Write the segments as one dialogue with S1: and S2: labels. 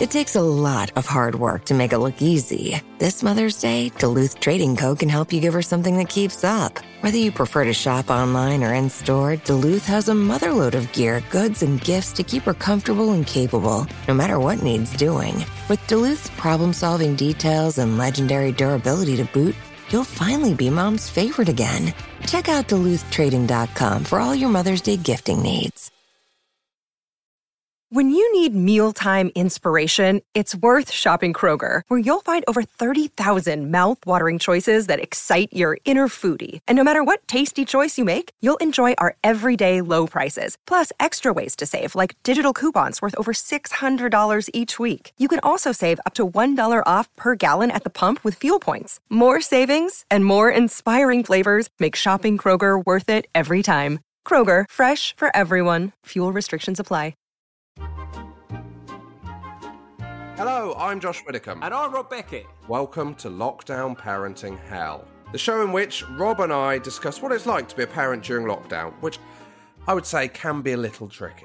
S1: It takes a lot of hard work to make it look easy. This Mother's Day, Duluth Trading Co. can help you give her something that keeps up. Whether you prefer to shop online or in-store, Duluth has a motherload of gear, goods, and gifts to keep her comfortable and capable, no matter what needs doing. With Duluth's problem-solving details and legendary durability to boot, you'll finally be mom's favorite again. Check out DuluthTrading.com for all your Mother's Day gifting needs.
S2: When you need mealtime inspiration, it's worth shopping Kroger, where you'll find over 30,000 mouth-watering choices that excite your inner foodie. And no matter what tasty choice you make, you'll enjoy our everyday low prices, plus extra ways to save, like digital coupons worth over $600 each week. You can also save up to $1 off per gallon at the pump with fuel points. More savings and more inspiring flavors make shopping Kroger worth it every time. Kroger, fresh for everyone. Fuel restrictions apply.
S3: Hello, I'm Josh Widdicombe.
S4: And I'm Rob Beckett.
S3: Welcome to Lockdown Parenting Hell, the show in which Rob and I discuss what it's like to be a parent during lockdown, which I would say can be a little tricky.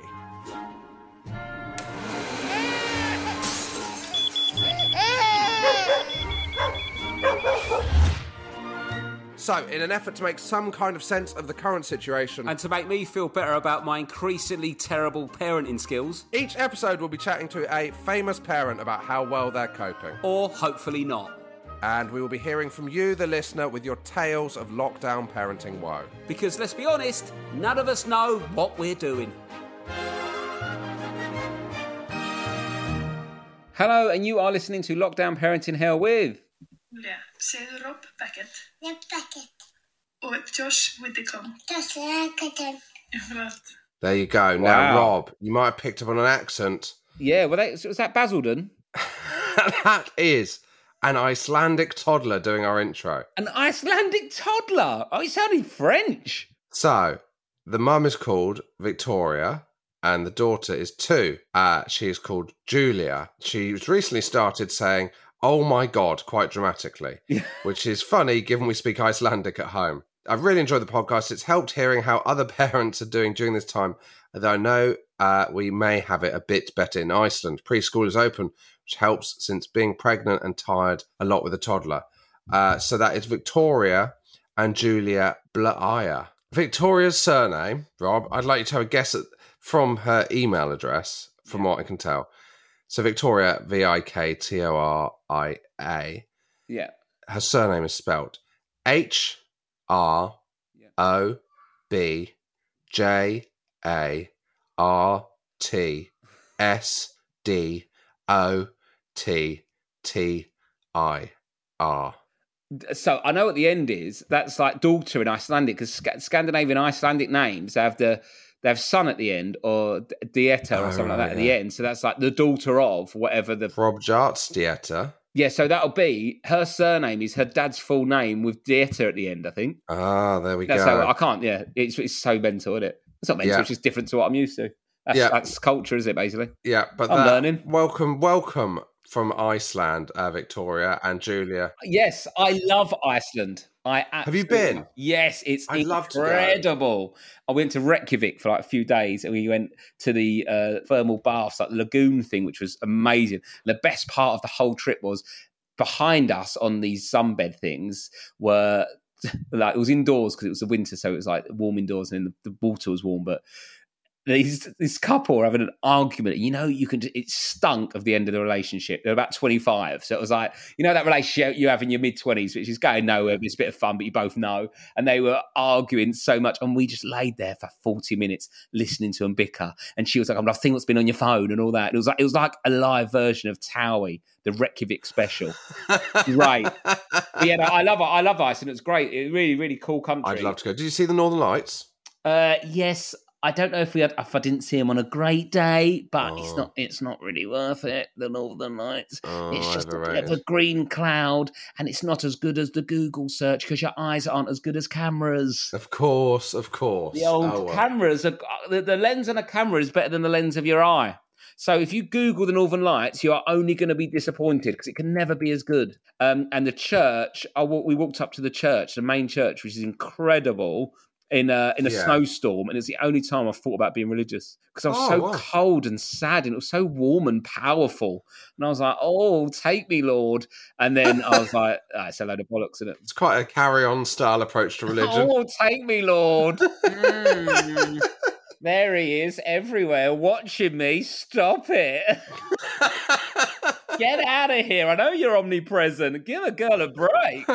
S3: So, in an effort to make some kind of sense of the current situation,
S4: And to make me feel better about my increasingly terrible parenting skills,
S3: each episode will be chatting to a famous parent about how well they're coping.
S4: or hopefully not.
S3: And we will be hearing from you, the listener, with your tales of lockdown parenting woe.
S4: Because let's be honest, none of us know what we're doing. Hello, and you are listening to Lockdown Parenting Hell with...
S5: Ja, säger Rob Beckett.
S6: Rob Beckett.
S5: Och Josh Widdicombe.
S6: Josh Widdicombe.
S5: Förlåt.
S3: There you go. Now, Rob, you might have picked up on an accent.
S4: Yeah, well, was that Basildon?
S3: That is an Icelandic toddler doing our intro.
S4: An Icelandic toddler? Oh, he sounded French.
S3: So, the mum is called Victoria, and the daughter is 2. She is called Julia. She's recently started saying, "Oh my God," quite dramatically, which is funny given we speak Icelandic at home. I've really enjoyed the podcast. It's helped hearing how other parents are doing during this time, although I know we may have it a bit better in Iceland. Preschool is open, which helps since being pregnant and tired a lot with a toddler. So that is Victoria and Julia Blaaya. Victoria's surname, Rob, I'd like you to have a guess from her email address, from what I can tell. So Victoria, Viktoria.
S4: Yeah.
S3: Her surname is spelled HROBJARTSDOTTIR.
S4: So I know what the end is. That's like daughter in Icelandic, because Scandinavian Icelandic names they have son at the end, or dieta or something like that at the end. So that's like the daughter of whatever the...
S3: Probjartsdieta.
S4: Yeah, so that'll be, her surname is her dad's full name with dieta at the end, I think.
S3: Ah, there we
S4: That's
S3: go.
S4: How, I can't, yeah. It's so mental, isn't it? It's not mental,
S3: Yeah.
S4: it's just different to what I'm used to. That's culture, is it, basically?
S3: Yeah, but
S4: I'm learning.
S3: Welcome from Iceland, Victoria and Julia.
S4: Yes, I love Iceland.
S3: Have you been?
S4: Yes, it's
S3: I'd love to go.
S4: incredible. I went to Reykjavik for like a few days, and we went to the thermal baths, like the lagoon thing, which was amazing. And the best part of the whole trip was behind us on these sunbed things were like, it was indoors because it was the winter, so it was like warm indoors, and then the water was warm, but this couple were having an argument. You know, it stunk of the end of the relationship. They're about 25. So it was like, you know, that relationship you have in your mid-20s, which is going nowhere, but it's a bit of fun, but you both know. And they were arguing so much. And we just laid there for 40 minutes listening to them bicker. And she was like, I think what's been on your phone and all that. And it was like a live version of Towie, the Reykjavik special. Right. But yeah, no, I love Iceland. It's great. It's really, really cool country.
S3: I'd love to go. Did you see the Northern Lights?
S4: Yes. I don't know if I didn't see him on a great day, but it's not really worth it, the Northern Lights. It's just a bit of a green cloud, and it's not as good as the Google search because your eyes aren't as good as cameras.
S3: Of course.
S4: The old cameras, the lens on a camera is better than the lens of your eye. So if you Google the Northern Lights, you are only going to be disappointed because it can never be as good. And the church, we walked up to the church, the main church, which is incredible. in a
S3: Yeah.
S4: snowstorm, and it's the only time I've thought about being religious because I was
S3: Oh,
S4: so
S3: wow.
S4: cold and sad, and it was so warm and powerful, and I was like, "Oh, take me, Lord!" And then I was like, "It's a load of bollocks, isn't it?"
S3: It's quite a carry-on style approach to religion.
S4: Oh, take me, Lord! There he is, everywhere, watching me. Stop it! Get out of here! I know you're omnipresent. Give a girl a break.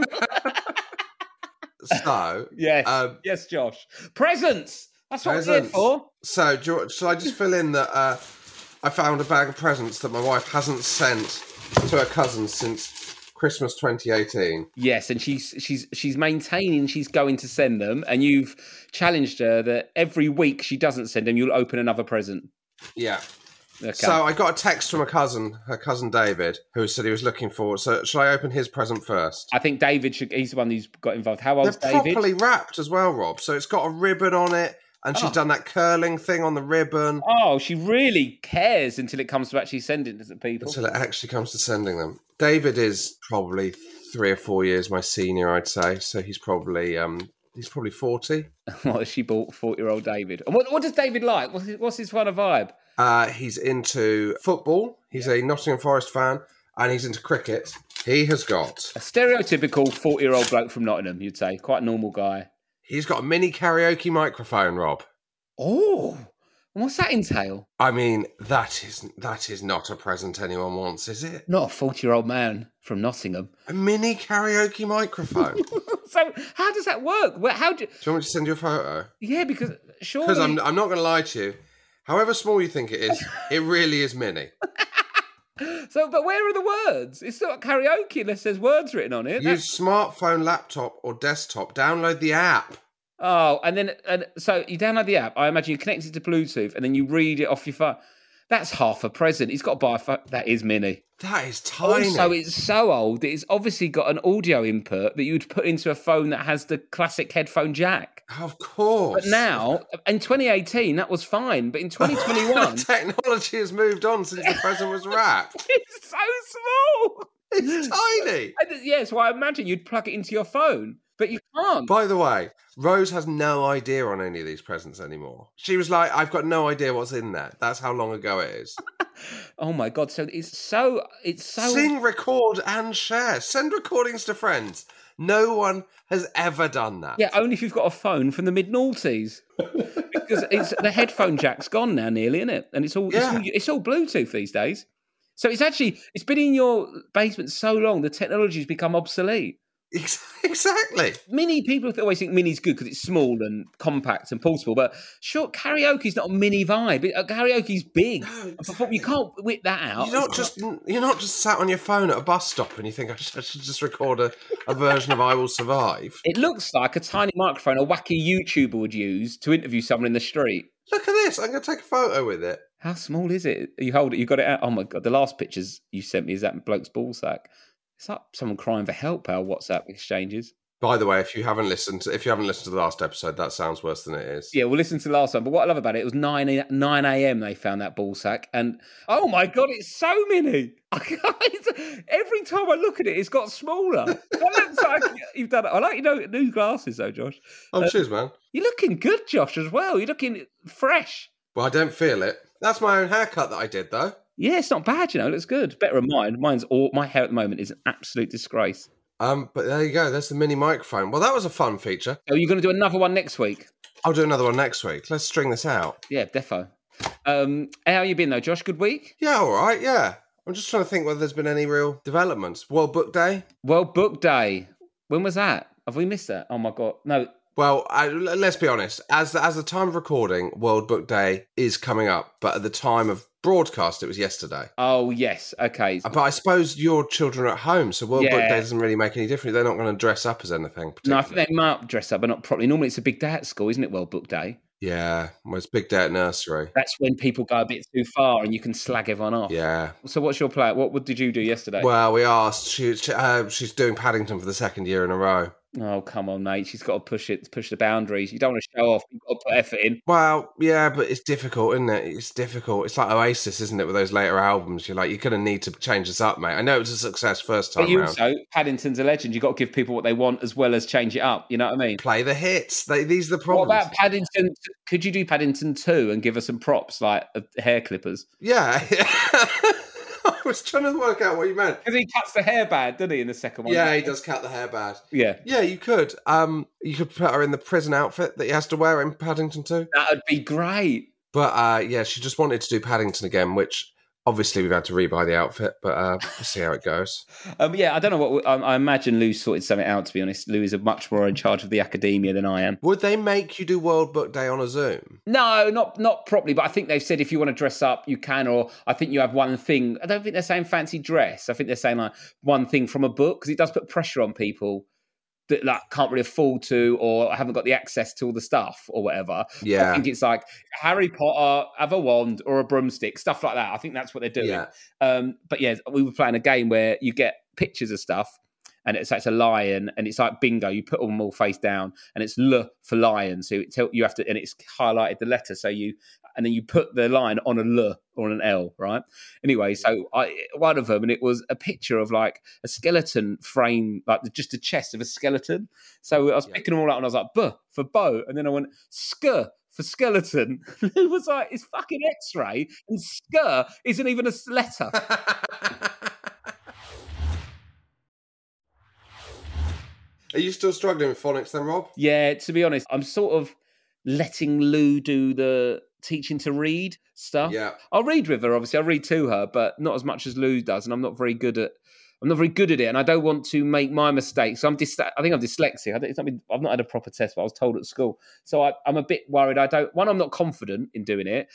S3: So,
S4: Yes, yes, Josh. Presents. That's what we're here
S3: presents.
S4: for.
S3: So, shall I just fill in that I found a bag of presents that my wife hasn't sent to her cousins since Christmas 2018.
S4: Yes, and she's maintaining she's going to send them, and you've challenged her that every week she doesn't send them, you'll open another present.
S3: Yeah.
S4: Okay.
S3: So I got a text from her cousin David, who said he was looking for. So shall I open his present first?
S4: I think David he's the one who's got involved. How old's
S3: They're
S4: David?
S3: properly wrapped as well, Rob. So it's got a ribbon on it, and she's done that curling thing on the ribbon.
S4: Oh, she really cares until it comes to actually sending it to people.
S3: Until it actually comes to sending them. David is probably 3 or 4 years my senior, I'd say. So he's probably 40.
S4: What has she bought 40-year-old David? And what does David like? What's his kind of vibe?
S3: He's into football. He's a Nottingham Forest fan, and he's into cricket. He has got
S4: A stereotypical 40-year-old bloke from Nottingham, you'd say. Quite a normal guy.
S3: He's got a mini karaoke microphone, Rob.
S4: Oh, and what's that entail?
S3: I mean, that is not a present anyone wants, is it?
S4: Not a 40-year-old man from Nottingham.
S3: A mini karaoke microphone. Do
S4: So how does that work? How do?
S3: you want me to send you a photo?
S4: Yeah, because surely.
S3: Because I'm not going to lie to you. However small you think it is, it really is mini.
S4: So, but where are the words? It's not karaoke unless there's words written on it.
S3: Use smartphone, laptop, or desktop. Download the app.
S4: Oh, so you download the app. I imagine you connect it to Bluetooth, and then you read it off your phone. That's half a present. He's got to buy a phone. That is mini.
S3: That is tiny.
S4: Also, it's so old that it's obviously got an audio input that you'd put into a phone that has the classic headphone jack.
S3: Of course.
S4: But now, in 2018, that was fine. But in 2021,
S3: technology has moved on since the present was wrapped.
S4: it's so small.
S3: It's tiny.
S4: Yeah, so I imagine you'd plug it into your phone, but you can't.
S3: By the way, Rose has no idea on any of these presents anymore. She was like, I've got no idea what's in there. That's how long ago it is.
S4: Oh my God. So it's so
S3: Sing, record, and share. Send recordings to friends. No one has ever done that.
S4: Yeah, only if you've got a phone from the mid-noughties. Because the headphone jack's gone now nearly, isn't it? And it's all Bluetooth these days. So it's been in your basement so long, the technology's become obsolete.
S3: Exactly.
S4: Mini, people always think mini's good because it's small and compact and portable, but sure, karaoke's not a mini vibe. Karaoke's big. No, you can't whip that out.
S3: You're not just sat on your phone at a bus stop and you think I should just record a version of I Will Survive.
S4: It looks like a tiny microphone a wacky YouTuber would use to interview someone in the street.
S3: Look at this. I'm going to take a photo with it.
S4: How small is it? You hold it. You got it out. Oh my God! The last pictures you sent me is that bloke's ballsack. It's like someone crying for help. Our WhatsApp exchanges.
S3: By the way, if you haven't listened to the last episode, that sounds worse than it is.
S4: Yeah, we'll listen to the last one. But what I love about it was 9 a.m. they found that ballsack, and oh my God, it's so mini. Every time I look at it, it's got smaller. That looks like you've done it. I like new glasses though, Josh.
S3: Oh, cheers, man.
S4: You're looking good, Josh, as well. You're looking fresh.
S3: Well, I don't feel it. That's my own haircut that I did, though.
S4: Yeah, it's not bad, it looks good. Better than mine. My hair at the moment is an absolute disgrace.
S3: But there you go. There's the mini microphone. Well, that was a fun feature.
S4: Are you going to do another one next week?
S3: I'll do another one next week. Let's string this out.
S4: Yeah, defo. How you been though, Josh? Good week?
S3: Yeah, all right. Yeah. I'm just trying to think whether there's been any real developments. World Book Day?
S4: World Book Day. When was that? Have we missed that? Oh my God. No.
S3: Well, let's be honest. As the time of recording, World Book Day is coming up. But at the time of broadcast, it was yesterday.
S4: Oh, yes. Okay.
S3: But I suppose your children are at home, so World Book Day doesn't really make any difference. They're not going to dress up as anything.
S4: No, I think they might dress up, but not properly. Normally, it's a big day at school, isn't it, World Book Day?
S3: Yeah. Well, it's big day at nursery.
S4: That's when people go a bit too far and you can slag everyone off.
S3: Yeah.
S4: So what's your plan? What did you do yesterday?
S3: Well, we asked. She's doing Paddington for the second year in a row.
S4: Oh, come on, mate. She's got to push the boundaries. You don't want to show off. You've got to put effort in.
S3: Well, yeah, but it's difficult, isn't it? It's difficult. It's like Oasis, isn't it, with those later albums? You're like, you're going to need to change this up, mate. I know it was a success first time
S4: But you
S3: round.
S4: also, Paddington's a legend. You've got to give people what they want as well as change it up. You know what I mean?
S3: Play the hits. These are the
S4: What
S3: problems.
S4: about Paddington? Could you do Paddington 2 and give us some props like hair clippers?
S3: Yeah. I was trying to work out what you meant.
S4: Because he cuts the hair bad, doesn't he, in the second one?
S3: Yeah, he does cut the hair bad.
S4: Yeah.
S3: Yeah, you could. You could put her in the prison outfit that he has to wear in Paddington 2.
S4: That would be great.
S3: But yeah, she just wanted to do Paddington again, which obviously we've had to rebuy the outfit, but we'll see how it goes.
S4: Yeah, I don't know what... I imagine Lou's sorted something out, to be honest. Lou is much more in charge of the academia than I am.
S3: Would they make you do World Book Day on a Zoom?
S4: No, not properly, but I think they've said if you want to dress up, you can, or I think you have one thing. I don't think they're saying fancy dress. I think they're saying like one thing from a book, because it does put pressure on people that like can't really afford to or haven't got the access to all the stuff or whatever.
S3: Yeah.
S4: I think it's like Harry Potter, have a wand or a broomstick, stuff like that. I think that's what they're doing.
S3: Yeah.
S4: But yeah, we were playing a game where you get pictures of stuff and it's a lion and it's like bingo. You put them all face down and it's L for lion. So you have to, and it's highlighted the letter. And then you put the line on a L or an L, right? Anyway, so one of them, and it was a picture of like a skeleton frame, like just a chest of a skeleton. So I was picking them all out and I was like, B for bow. And then I went, sk for skeleton. It was like, it's fucking X-ray and sk isn't even a letter.
S3: Are you still struggling with phonics then, Rob?
S4: Yeah, to be honest, I'm sort of letting Lou do the teaching to read stuff.
S3: Yeah.
S4: I'll read with her, obviously. I'll read to her, but not as much as Lou does, and I'm not very good at it, and I don't want to make my mistakes. So I think I'm dyslexic. I've not had a proper test, but I was told at school. So I'm a bit worried. I'm not confident in doing it,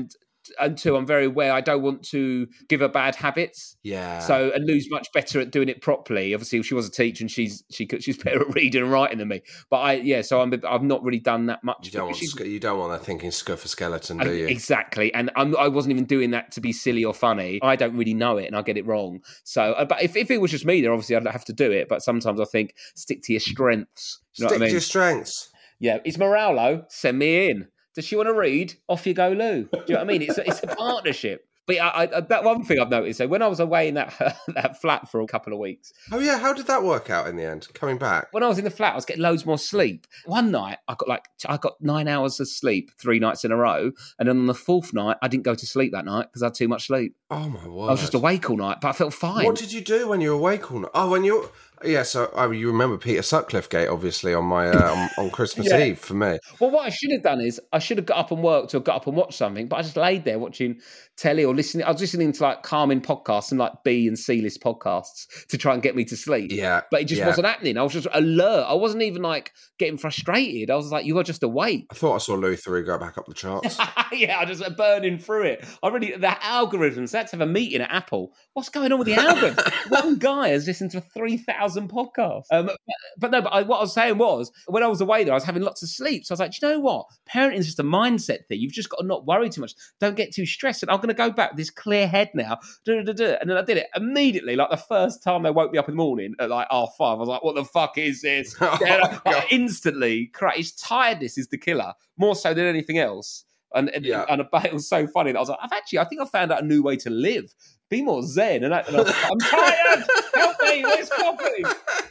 S4: and two, I'm very aware I don't want to give her bad habits.
S3: Yeah.
S4: So, and Lou's much better at doing it properly. Obviously, she was a teacher and she's better at reading and writing than me. But I've not really done that much.
S3: You don't want that thinking scuff for skeleton, do you?
S4: Exactly. And I wasn't even doing that to be silly or funny. I don't really know it and I get it wrong. So, but if it was just me there, obviously I'd have to do it. But sometimes I think stick to your strengths. You know
S3: Stick
S4: what I mean?
S3: to your strengths.
S4: Yeah. It's Moralo. Send me in. Does she want to read? Off you go, Lou. Do you know what I mean? It's a partnership. But that one thing I've noticed, so when I was away in that flat for a couple of weeks.
S3: Oh, yeah. How did that work out in the end, coming back?
S4: When I was in the flat, I was getting loads more sleep. One night, I got 9 hours of sleep 3 nights in a row. And then on the fourth night, I didn't go to sleep that night because I had too much sleep.
S3: Oh, my word.
S4: I was just awake all night, but I felt fine.
S3: What did you do when you were awake all night? Oh, when you... Yeah, so you remember Peter Sutcliffe Gate, obviously, on my on Christmas Eve for me.
S4: Well, what I should have done is I should have got up and worked or got up and watched something, but I just laid there watching telly or listening. I was listening to like calming podcasts and like B and C list podcasts to try and get me to sleep.
S3: Yeah,
S4: but it just wasn't happening. I was just alert. I wasn't even like getting frustrated. I was like, you are just awake.
S3: I thought I saw Louis Theroux go back up the charts.
S4: Yeah, I just burning through it. The algorithms. Let's have a meeting at Apple. What's going on with the algorithm? One guy has listened to 3,000 podcasts. What I was saying was, when I was away there, I was having lots of sleep. So I was like, do you know what? Parenting is just a mindset thing. You've just got to not worry too much. Don't get too stressed. And I'm going to go back with this clear head now. And then I did it immediately. Like the first time they woke me up in the morning at like 5:30, I was like, what the fuck is this? Instantly, his tiredness is the killer, more so than anything else. And it was so funny that I was like, I think I found out a new way to live. Be more zen. And I'm tired. Help me. Where's coffee?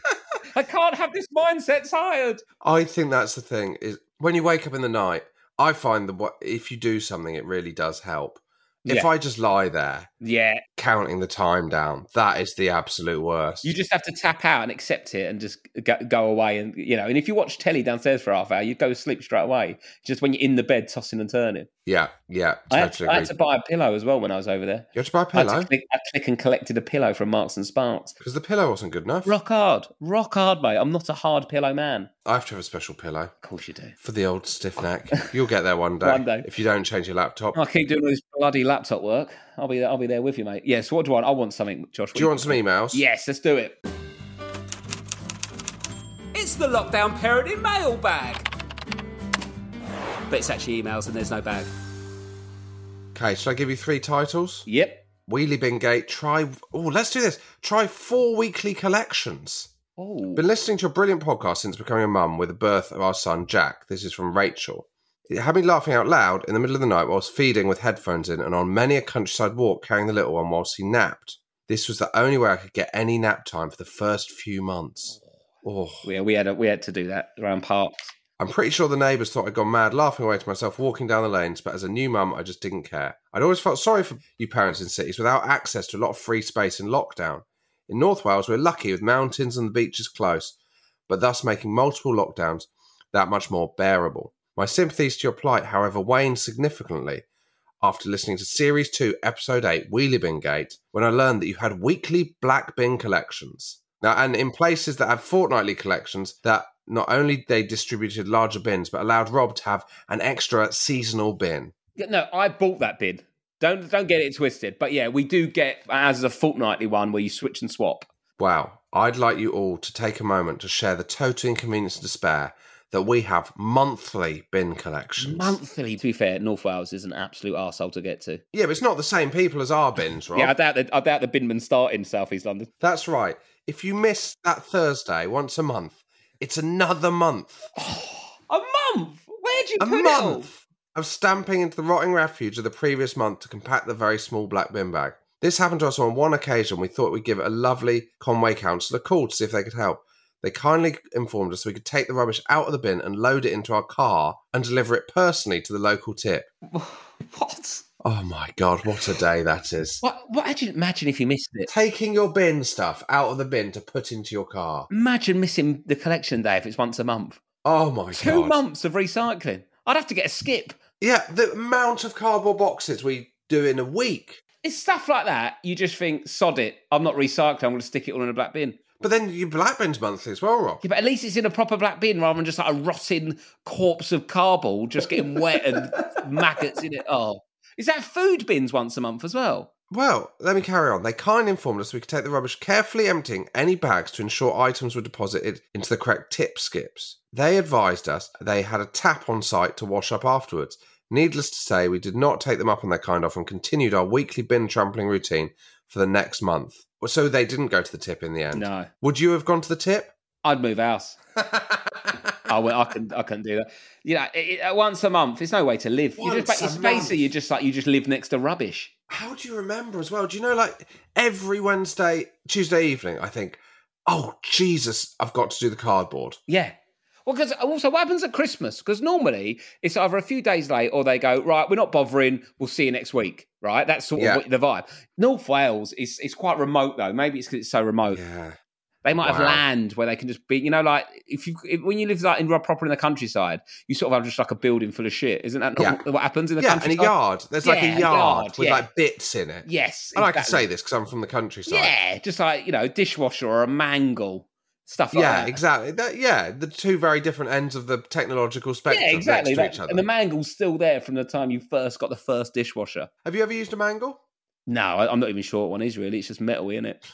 S4: I can't have this mindset tired.
S3: I think that's the thing, is when you wake up in the night, I find that if you do something, it really does help. If I just lie there, counting the time down, that is the absolute worst.
S4: You just have to tap out and accept it and just go away. And, and if you watch telly downstairs for half hour, you go to sleep straight away. Just when you're in the bed, tossing and turning.
S3: Yeah, totally.
S4: I had to buy a pillow as well when I was over there.
S3: You had to buy a pillow?
S4: I click and collected a pillow from Marks and Sparks.
S3: Because the pillow wasn't good enough.
S4: Rock hard, mate. I'm not a hard pillow man.
S3: I have to have a special pillow.
S4: Of course you do.
S3: For the old stiff neck. You'll get there one day.
S4: One day.
S3: If you don't change your laptop.
S4: I keep doing all this bloody laptop work. I'll be there with you, mate. Yeah, so what do I want? I want something, Josh.
S3: Do you want some emails?
S4: Yes, let's do it. It's the Lockdown Parenting mailbag. But it's actually emails and there's no bag.
S3: Okay, shall I give you 3 titles?
S4: Yep.
S3: Wheelie Bin Gate, let's do this. Try 4 weekly collections.
S4: Oh,
S3: Been listening to a brilliant podcast since becoming a mum with the birth of our son, Jack. This is from Rachel. It had me laughing out loud in the middle of the night whilst feeding with headphones in and on many a countryside walk carrying the little one whilst he napped. This was the only way I could get any nap time for the first few months. Oh,
S4: yeah, we had to do that around parks.
S3: I'm pretty sure the neighbours thought I'd gone mad laughing away to myself walking down the lanes, but as a new mum, I just didn't care. I'd always felt sorry for you parents in cities without access to a lot of free space in lockdown. In North Wales, we're lucky with mountains and the beaches close, but thus making multiple lockdowns that much more bearable. My sympathies to your plight, however, waned significantly after listening to Series 2, Episode 8, Wheelie Bin Gate, when I learned that you had weekly black bin collections. Now, and in places that have fortnightly collections, that not only they distributed larger bins, but allowed Rob to have an extra seasonal bin.
S4: No, I bought that bin. Don't get it twisted. But yeah, we do get as a fortnightly one where you switch and swap.
S3: Wow, I'd like you all to take a moment to share the total inconvenience and despair that we have monthly bin collections.
S4: Monthly, to be fair, North Wales is an absolute arsehole to get to.
S3: Yeah, but it's not the same people as our bins, Rob.
S4: Yeah, I doubt the binmen start in South East London.
S3: That's right. If you miss that Thursday once a month, it's another month.
S4: A month? Where'd you
S3: A
S4: put it
S3: month of stamping into the rotting refuge of the previous month to compact the very small black bin bag. This happened to us on one occasion. We thought we'd give a lovely Conway council a call to see if they could help. They kindly informed us we could take the rubbish out of the bin and load it into our car and deliver it personally to the local tip.
S4: What?
S3: Oh my God, what a day that is.
S4: What? Imagine if you missed it.
S3: Taking your bin stuff out of the bin to put into your car.
S4: Imagine missing the collection day if it's once a month.
S3: Oh my God.
S4: 2 months of recycling. I'd have to get a skip.
S3: Yeah, the amount of cardboard boxes we do in a week.
S4: It's stuff like that. You just think, sod it. I'm not recycling. I'm going to stick it all in a black bin.
S3: But then your black bin's monthly as well, Rob.
S4: Yeah, but at least it's in a proper black bin rather than just like a rotting corpse of cardboard just getting wet and maggots in it. Oh. Is that food bins once a month as well?
S3: Well, let me carry on. They kindly informed us we could take the rubbish, carefully emptying any bags to ensure items were deposited into the correct tip skips. They advised us they had a tap on site to wash up afterwards. Needless to say, we did not take them up on their kind offer and continued our weekly bin trampling routine for the next month. So they didn't go to the tip in the end.
S4: No.
S3: Would you have gone to the tip?
S4: I'd move house. I couldn't do that. You know, once a month, it's no way to live. It's basically you just live next to rubbish.
S3: How do you remember as well? Do you know, like every Tuesday evening, I think, oh Jesus, I've got to do the cardboard.
S4: Yeah. Well, because also what happens at Christmas? Because normally it's either a few days late or they go, right, we're not bothering, we'll see you next week, right? That's sort of the vibe. North Wales is quite remote though. Maybe it's because it's so remote.
S3: Yeah.
S4: They might have land where they can just be, you know, like when you live like proper in the countryside, you sort of have just like a building full of shit. Isn't that what happens in the countryside?
S3: Yeah, and a yard. There's like a yard with like bits in it.
S4: Yes.
S3: And I can say this because I'm from the countryside.
S4: Yeah, just like, you know, a dishwasher or a mangle. Stuff like that.
S3: Yeah, exactly. The two very different ends of the technological spectrum
S4: exactly.
S3: next to each other.
S4: And the mangle's still there from the time you first got the first dishwasher.
S3: Have you ever used a mangle?
S4: No, I'm not even sure what one is really. It's just metal, isn't it?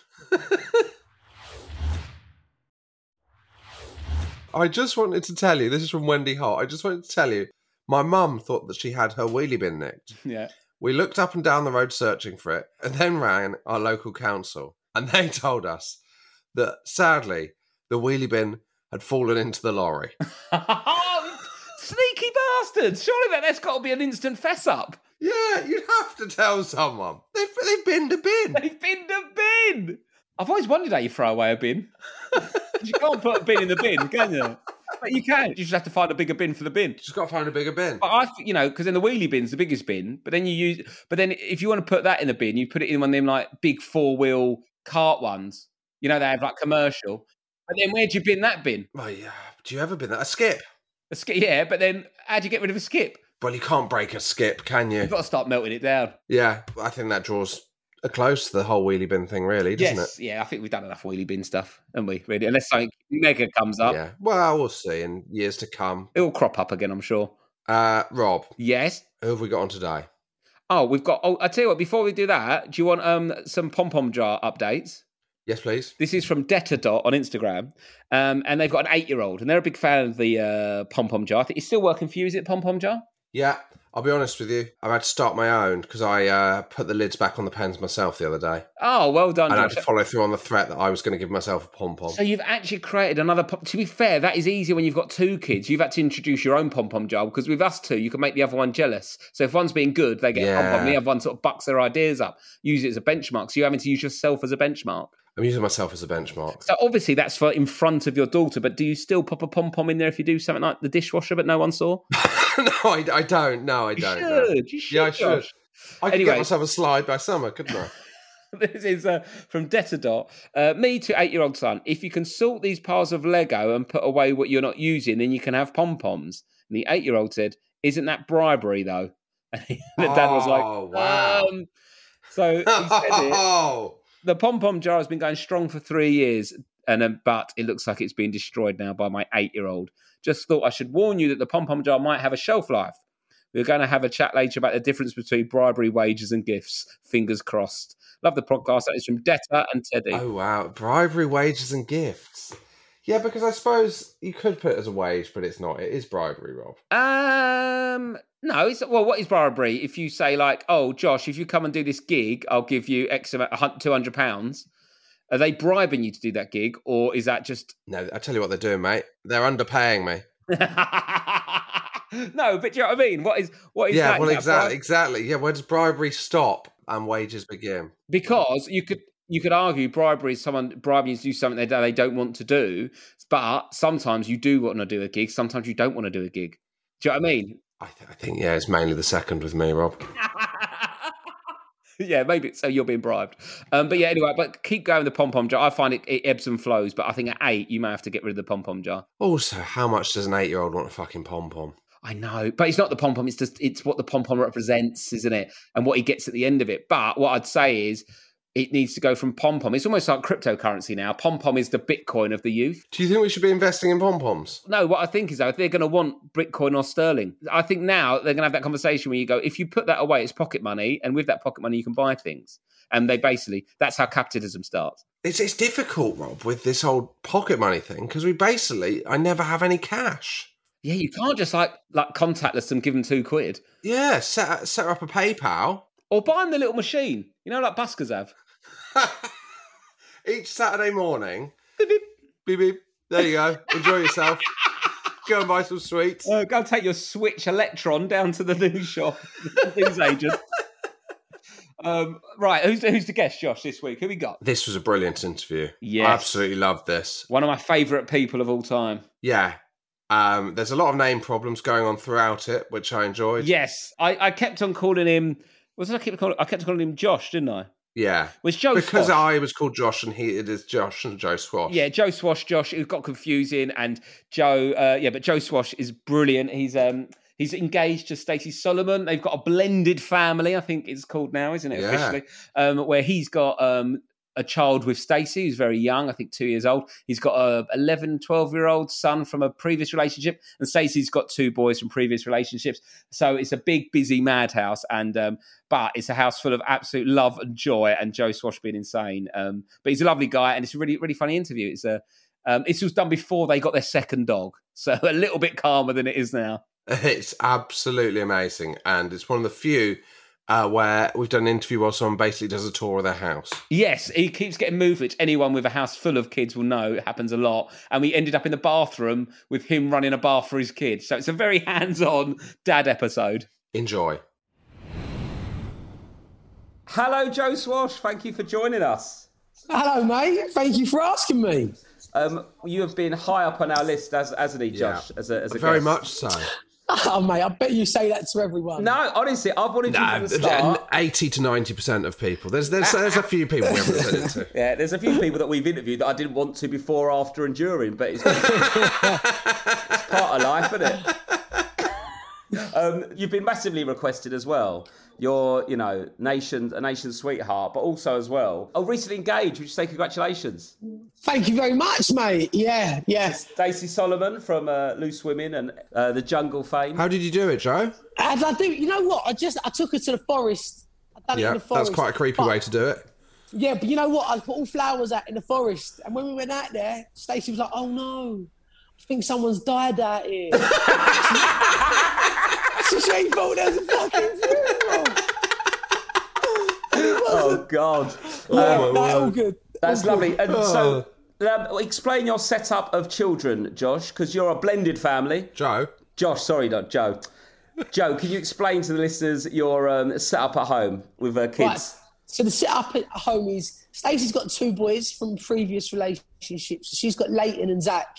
S3: I just wanted to tell you, this is from Wendy Holt. I just wanted to tell you, my mum thought that she had her wheelie bin nicked.
S4: Yeah.
S3: We looked up and down the road searching for it and then rang our local council. And they told us that, sadly, the wheelie bin had fallen into the lorry.
S4: Sneaky bastards! Surely that's got to be an instant fess up.
S3: Yeah, you'd have to tell someone. They've binned a bin.
S4: They've binned a bin! I've always wondered how you throw away a bin. You can't put a bin in the bin, can you? But you can. You just have to find a bigger bin for the bin.
S3: You just got to find a bigger bin.
S4: But because then the wheelie bin's the biggest bin. But then if you want to put that in the bin, you put it in one of them like big 4-wheel cart ones. You know, they have like commercial. But then where'd you bin that bin?
S3: Well, yeah. Do you ever bin that? A skip?
S4: A skip, yeah. But then how'd you get rid of a skip?
S3: Well, you can't break a skip, can you?
S4: You've got to start melting it down.
S3: Yeah, I think that draws close to the whole wheelie bin thing, really, doesn't it?
S4: Yeah, I think we've done enough wheelie bin stuff, haven't we, really? Unless something mega comes up.
S3: Yeah, well, we'll see in years to come.
S4: It'll crop up again, I'm sure.
S3: Rob.
S4: Yes?
S3: Who have we got on today?
S4: Oh, I tell you what, before we do that, do you want some pom-pom jar updates?
S3: Yes, please.
S4: This is from Detadot on Instagram, and they've got an 8-year-old, and they're a big fan of the pom-pom jar. I think it's still working for you, is it, pom-pom jar?
S3: Yeah, I'll be honest with you. I've had to start my own because I put the lids back on the pens myself the other day.
S4: Oh, well done,
S3: And I had
S4: Josh.
S3: to follow through on the threat that I was going to give myself a pom-pom.
S4: So you've actually created another... To be fair, that is easier when you've got two kids. You've had to introduce your own pom-pom jar, because with us two, you can make the other one jealous. So if one's being good, they get a pom-pom. The other one sort of bucks their ideas up, use it as a benchmark. So you're having to use yourself as a benchmark.
S3: I'm using myself as a benchmark.
S4: So obviously that's for in front of your daughter, but do you still pop a pom-pom in there if you do something like the dishwasher but no one saw?
S3: No, I don't. No, I don't.
S4: You should.
S3: Yeah, I should.
S4: Josh.
S3: I could get myself a slide by summer, couldn't I?
S4: This is from Detadot. Me to 8-year-old son. If you can sort these piles of Lego and put away what you're not using, then you can have pom-poms. And the 8-year-old said, "Isn't that bribery, though?" And the dad was like,
S3: wow.
S4: So he said it. The pom-pom jar has been going strong for 3 years, but it looks like it's been destroyed now by my 8-year-old. Just thought I should warn you that the pom-pom jar might have a shelf life. We're going to have a chat later about the difference between bribery, wages and gifts. Fingers crossed. Love the podcast. That is from Detta and Teddy.
S3: Oh, wow. Bribery, wages and gifts. Yeah, because I suppose you could put it as a wage, but it's not. It is bribery, Rob.
S4: No, what is bribery? If you say like, "Oh, Josh, if you come and do this gig, I'll give you X amount, £200. Are they bribing you to do that gig, or is that just...
S3: No, I tell you what they're doing, mate. They're underpaying me.
S4: No, but do you know what I mean? What is
S3: yeah,
S4: that?
S3: well, exactly. Yeah, where does bribery stop and wages begin?
S4: Because you could argue bribery is someone bribing you to do something they don't want to do, but sometimes you do want to do a gig, sometimes you don't want to do a gig. Do you know what I mean?
S3: I think, yeah, it's mainly the second with me, Rob.
S4: Yeah, maybe so you're being bribed. But yeah, anyway, but keep going with the pom-pom jar. I find it ebbs and flows, but I think at 8, you may have to get rid of the pom-pom jar.
S3: Also, how much does an 8-year-old want a fucking pom-pom?
S4: I know, but it's not the pom-pom, it's what the pom-pom represents, isn't it? And what he gets at the end of it. But what I'd say is it needs to go from pom-pom. It's almost like cryptocurrency now. Pom-pom is the Bitcoin of the youth.
S3: Do you think we should be investing in pom-poms?
S4: No, what I think is, though, if they're going to want Bitcoin or sterling, I think now they're going to have that conversation where you go, if you put that away, it's pocket money, and with that pocket money, you can buy things. And that's how capitalism starts.
S3: It's difficult, Rob, with this whole pocket money thing, because I never have any cash.
S4: Yeah, you can't just like contactless them, give them £2.
S3: Yeah, set up a PayPal.
S4: Or buy them the little machine, like buskers have.
S3: Each Saturday morning, beep, beep, beep, beep. There you go. Enjoy yourself. Go and buy some sweets.
S4: Go take your Switch Electron down to the news shop, news agent. Right, who's the guest, Josh, this week? Who we got?
S3: This was a brilliant interview.
S4: Yes.
S3: I absolutely loved this.
S4: One of my favourite people of all time.
S3: Yeah. There's a lot of name problems going on throughout it, which I enjoyed.
S4: Yes, I kept on calling him. I kept calling him Josh, didn't I?
S3: Yeah.
S4: Was Joe
S3: because
S4: Swash.
S3: I was called Josh and it is Josh and Joe Swash.
S4: Yeah, Joe Swash, Josh. It got confusing, and Joe. But Joe Swash is brilliant. He's engaged to Stacey Solomon. They've got a blended family, I think it's called now, isn't it, officially? Where he's got a child with Stacey, who's very young, I think 2 years old. He's got a 11, 12-year-old son from a previous relationship, and Stacey's got 2 boys from previous relationships. So it's a big, busy madhouse, and but it's a house full of absolute love and joy, and Joe Swash being insane. But he's a lovely guy, and it's a really, really funny interview. This was done before they got their second dog, so a little bit calmer than it is now.
S3: It's absolutely amazing, and it's one of the few where we've done an interview while someone basically does a tour of their house.
S4: Yes, he keeps getting moved, which anyone with a house full of kids will know it happens a lot. And we ended up in the bathroom with him running a bath for his kids. So it's a very hands-on dad episode.
S3: Enjoy.
S4: Hello, Joe Swash. Thank you for joining us.
S7: Hello, mate. Thank you for asking me.
S4: You have been high up on our list, hasn't he, Josh? Yeah. As a
S3: very
S4: guest.
S3: much so.
S7: Oh, mate, I bet you say that to everyone.
S4: No, honestly, I've wanted you from the start.
S3: 80 to 90% of people. There's a few people we haven't said it to.
S4: Yeah, there's a few people that we've interviewed that I didn't want to before, after and during, but it's part of life, isn't it? You've been massively requested as well. You're, a nation's sweetheart, but also as well, recently engaged, which say congratulations.
S7: Thank you very much, mate. Yeah.
S4: Stacey Solomon from Loose Women and the Jungle fame.
S3: How did you do it, Joe?
S7: As I do, you know what? I took her to the forest. I've done it in the forest.
S3: That's quite a creepy way to do it.
S7: Yeah, but you know what? I put all flowers out in the forest, and when we went out there, Stacey was like, "Oh no, I think someone's died out here." She thought there was a fucking funeral.
S4: Oh God!
S7: All good.
S4: That's
S7: All good.
S4: lovely. And so, explain your setup of children, Josh, because you're a blended family. Josh, sorry, not Joe. Joe, can you explain to the listeners your setup at home with kids?
S7: Right. So the setup at home is Stacey's got 2 boys from previous relationships. She's got Leighton and Zach.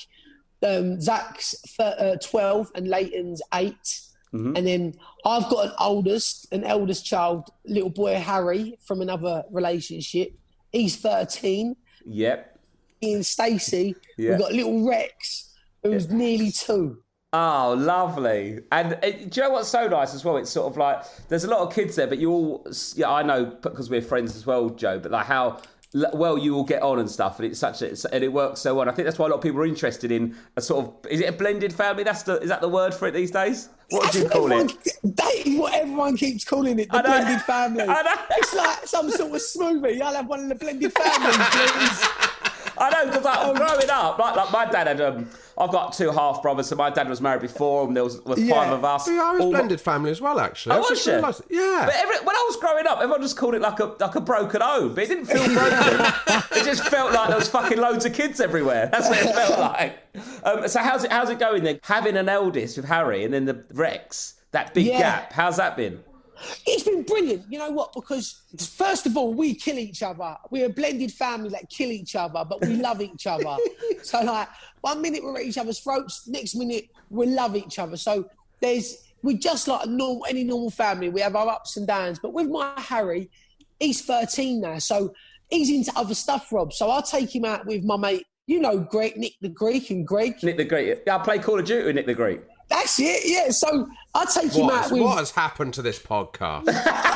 S7: Zach's 12 and Leighton's 8. Mm-hmm. And then I've got an eldest child, little boy Harry from another relationship. He's 13.
S4: Yep.
S7: Me and Stacey, we've got little Rex, who's nearly 2.
S4: Oh, lovely. And do you know what's so nice as well? It's sort of like, there's a lot of kids there, but you all, I know because we're friends as well, Joe, but like how well you all get on and stuff, and and it works so well. And I think that's why a lot of people are interested in a sort of, is it a blended family? Is that the word for it these days? What do you call it?
S7: That is what everyone keeps calling it, the blended family. I know. It's like some sort of smoothie. I'll have one of the blended families, please.
S4: I know, because like, growing up, like my dad had, I've got 2 half brothers, so my dad was married before, and there was 5 of us.
S3: Yeah, I was blended family as well, actually.
S4: Oh, was you?
S3: Yeah.
S4: But when I was growing up, everyone just called it like a broken home, but it didn't feel broken. It just felt like there was fucking loads of kids everywhere. That's what it felt like. So how's it going then? Having an eldest with Harry and then the Rex, that big gap, how's that been?
S7: It's been brilliant. You know what? Because first of all, we kill each other. We're a blended family that kill each other, but we love each other. So like 1 minute we're at each other's throats, next minute we love each other. So we're just like any normal family. We have our ups and downs. But with my Harry, he's 13 now, so he's into other stuff, Rob. So I'll take him out with my mate, you know, Greg, Nick the Greek and Greg.
S4: Nick the Greek. Yeah, I play Call of Duty with Nick the Greek.
S7: That's it, yeah. So I take him out with...
S3: What has happened to this podcast?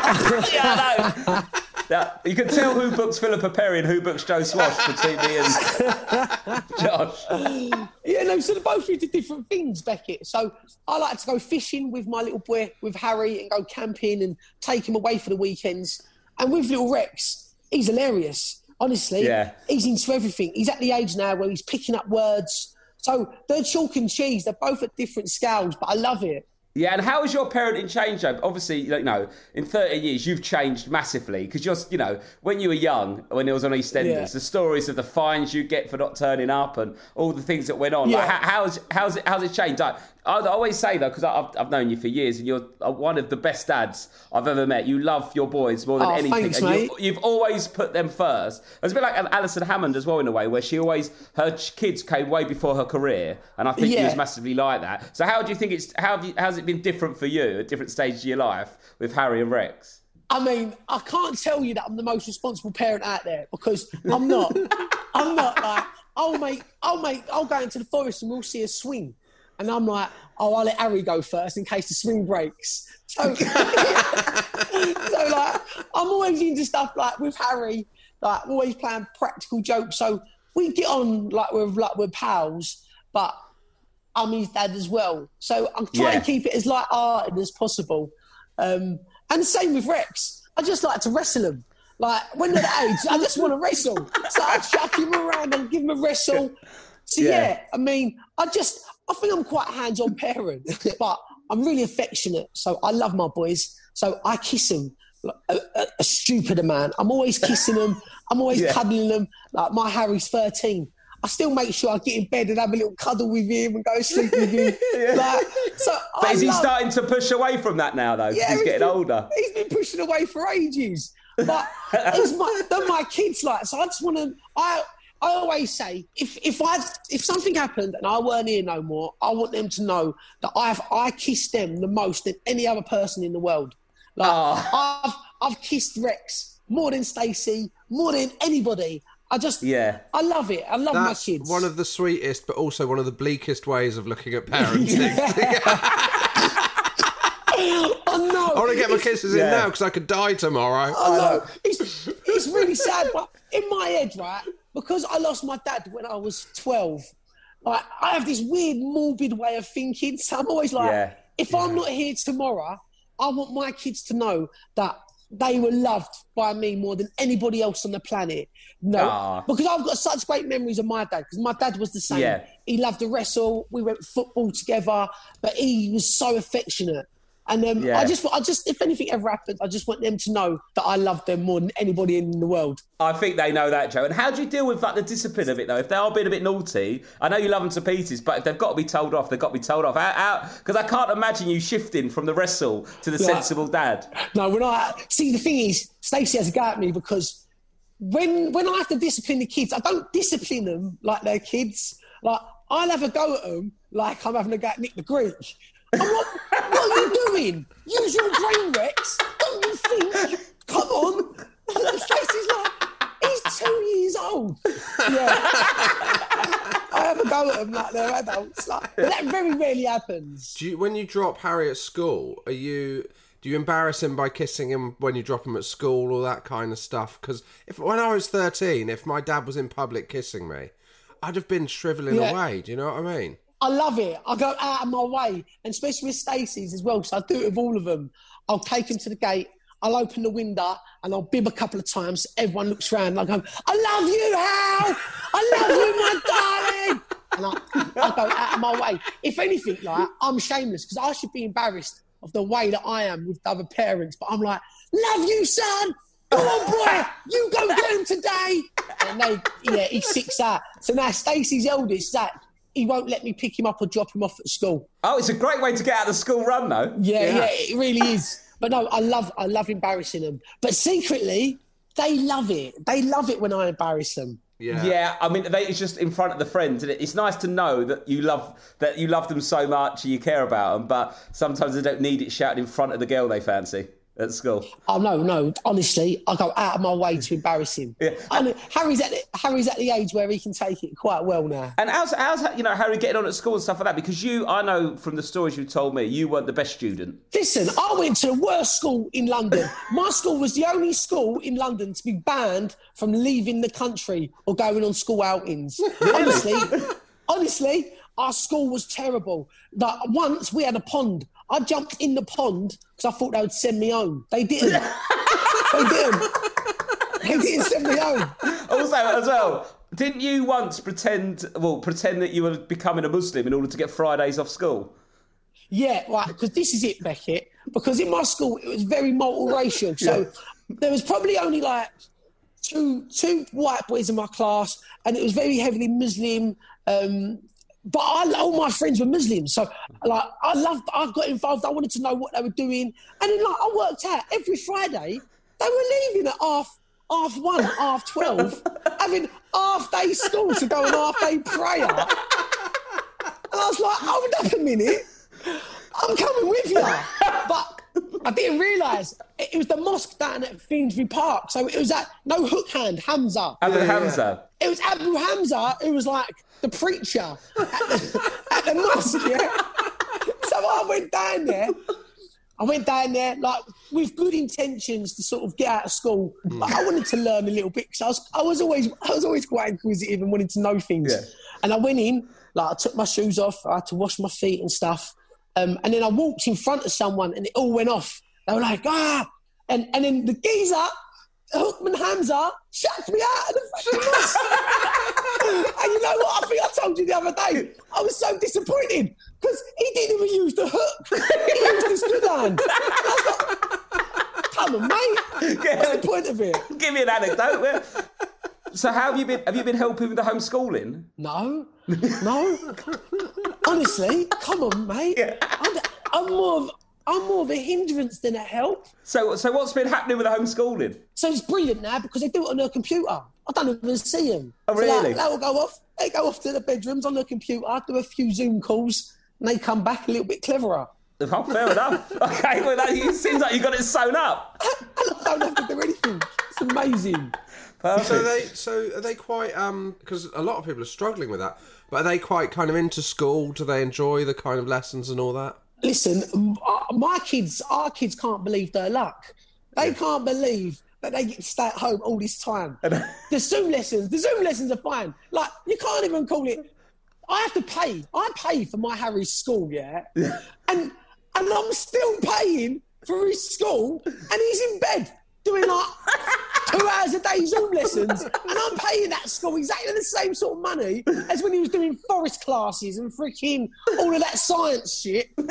S4: Yeah, I know. Yeah, you can tell who books Philippa Perry and who books Joe Swash between me and Josh.
S7: Yeah, no, so they're both into different things, Beckett. So I like to go fishing with my little boy, with Harry, and go camping and take him away for the weekends. And with little Rex, he's hilarious, honestly. Yeah. He's into everything. He's at the age now where he's picking up words. So they're chalk and cheese. They're both at different scales, but I love it.
S4: Yeah, and how has your parenting changed, Joe? Obviously, you know, in 30 years, you've changed massively because when you were young, when it was on EastEnders, the stories of the fines you get for not turning up and all the things that went on. Yeah. Like, how's it changed? I always say, though, because I've known you for years and you're one of the best dads I've ever met. You love your boys more than anything.
S7: Thanks,
S4: and
S7: mate.
S4: You've always put them first. It's a bit like Alison Hammond as well, in a way, where her kids came way before her career. And I think he was massively like that. So how do you think how's it been different for you at different stages of your life with Harry and Rex?
S7: I mean, I can't tell you that I'm the most responsible parent out there because I'm not. I'm not like, I'll go into the forest and we'll see a swing. And I'm like, I'll let Harry go first in case the swing breaks. So, so like, I'm always into stuff like with Harry, like I'm always playing practical jokes. So we get on like we're pals, but I'm his dad as well. So I'm trying to keep it as light-hearted as possible. And the same with Rex. I just like to wrestle him. Like, when they're that age, I just want to wrestle. So I chuck him around and give him a wrestle. So, I mean, I think I'm quite a hands-on parent, but I'm really affectionate. So I love my boys. So I kiss them like a stupid amount. I'm always kissing them. I'm always cuddling them. Like, my Harry's 13. I still make sure I get in bed and have a little cuddle with him and go to sleep with him.
S4: But is he starting to push away from that now, though? Because he's getting older.
S7: He's been pushing away for ages. But they're my kids, like, so I just want to... I always say, if something happened and I weren't here no more, I want them to know that I kissed them the most than any other person in the world. Like, I've kissed Rex more than Stacey, more than anybody. I love it. I love my kids.
S3: That's one of the sweetest, but also one of the bleakest ways of looking at parenting.
S7: Oh, no.
S3: I want to get my kisses in now because I could die tomorrow.
S7: Oh, no. It's really sad, but in my head, right, because I lost my dad when I was 12, like, I have this weird, morbid way of thinking. So I'm always like, if I'm not here tomorrow, I want my kids to know that they were loved by me more than anybody else on the planet. No, because I've got such great memories of my dad, because my dad was the same. Yeah. He loved to wrestle. We went football together, but he was so affectionate. And I just, if anything ever happens, I just want them to know that I love them more than anybody in the world.
S4: I think they know that, Joe. And how do you deal with the discipline of it, though? If they are being a bit naughty, I know you love them to pieces, but if they've got to be told off, they've got to be told off. Because I can't imagine you shifting from the wrestle to the sensible dad.
S7: No, the thing is, Stacey has a go at me because when I have to discipline the kids, I don't discipline them like they're kids. Like, I'll have a go at them like I'm having a go at Nick the Greek. I'm like, what are you doing? Use your brain, Rex. Don't you think? Come on. Stacey's like, he's 2 years old. Yeah. I have a go at them like they're adults. But that very rarely happens.
S3: When you drop Harry at school, do you embarrass him by kissing him when you drop him at school, all that kind of stuff? Because when I was 13, if my dad was in public kissing me, I'd have been shrivelling away. Do you know what I mean?
S7: I love it. I go out of my way, and especially with Stacey's as well, so I do it with all of them. I'll take them to the gate, I'll open the window, and I'll bib a couple of times. Everyone looks round, and I go, I love you, Hal! I love you, my darling! And I go out of my way. If anything, I'm shameless, because I should be embarrassed of the way that I am with the other parents, but I'm like, love you, son! Go on, boy! You go get him today! And he sits out. So now Stacey's eldest, Zach, he won't let me pick him up or drop him off at school.
S4: Oh, it's a great way to get out of the school run, though.
S7: Yeah, it really is. But no, I love embarrassing them. But secretly, they love it. They love it when I embarrass them.
S4: Yeah. I mean, it's just in front of the friends, and it's nice to know that you love them so much and you care about them. But sometimes they don't need it shouted in front of the girl they fancy at school. Oh
S7: no! Honestly, I go out of my way to embarrass him. Yeah. Harry's at the age where he can take it quite well now.
S4: And how's Harry getting on at school and stuff like that? Because I know from the stories you told me, you weren't the best student. Listen,
S7: I went to the worst school in London. My school was the only school in London to be banned from leaving the country or going on school outings. Really? Honestly, our school was terrible. Like, once we had a pond. I jumped in the pond because I thought they would send me home. They didn't. They didn't send me home.
S4: Also, as well, didn't you once pretend that you were becoming a Muslim in order to get Fridays off school?
S7: Yeah, right, because this is it, Beckett. Because in my school, it was very multiracial. So there was probably only like two white boys in my class, and it was very heavily Muslim. But all my friends were Muslims, so I got involved. I wanted to know what they were doing, and then I worked out every Friday they were leaving at half 1, half 12, having half-day school to go on half-day prayer. And I was like, hold up a minute, I'm coming with you. But I didn't realise it was the mosque down at Finsbury Park, so it was that no hook hand, Hamza.
S4: Abu Hamza.
S7: It was Abu Hamza who was like the preacher at the mosque, yeah? So I went down there like with good intentions to sort of get out of school, but I wanted to learn a little bit because I was always quite inquisitive and wanted to know things. Yeah. And I went in, I took my shoes off, I had to wash my feet and stuff, and then I walked in front of someone and it all went off. They were like, and then the geezer, Hookman Hamza, chucked me out of the fucking mosque. And you know what? I think I told you the other day, I was so disappointed because he didn't even use the hook. He used his good hand. I was like, come on, mate. What's the point of it?
S4: Give me an anecdote. So how have you been helping with the homeschooling?
S7: No. Honestly, come on, mate. Yeah. I'm more of a hindrance than a help.
S4: So what's been happening with the homeschooling?
S7: So it's brilliant now because they do it on their computer. I don't even see them.
S4: Oh, really?
S7: So they will go off. They go off to the bedrooms on their computer, do a few Zoom calls, and they come back a little bit cleverer.
S4: Oh, fair enough. Okay, well, it seems like you got it sewn up.
S7: I don't have to do anything. It's amazing.
S3: Perfect. So are they quite, because a lot of people are struggling with that, but are they quite kind of into school? Do they enjoy the kind of lessons and all that?
S7: Listen, our kids can't believe their luck. They can't believe that they get to stay at home all this time. The Zoom lessons are fine. Like, you can't even call it. I have to pay. I pay for my Harry's school, yeah? And I'm still paying for his school, and he's in bed doing like 2 hours a day Zoom lessons, and I'm paying that school exactly the same sort of money as when he was doing forest classes and freaking all of that science shit.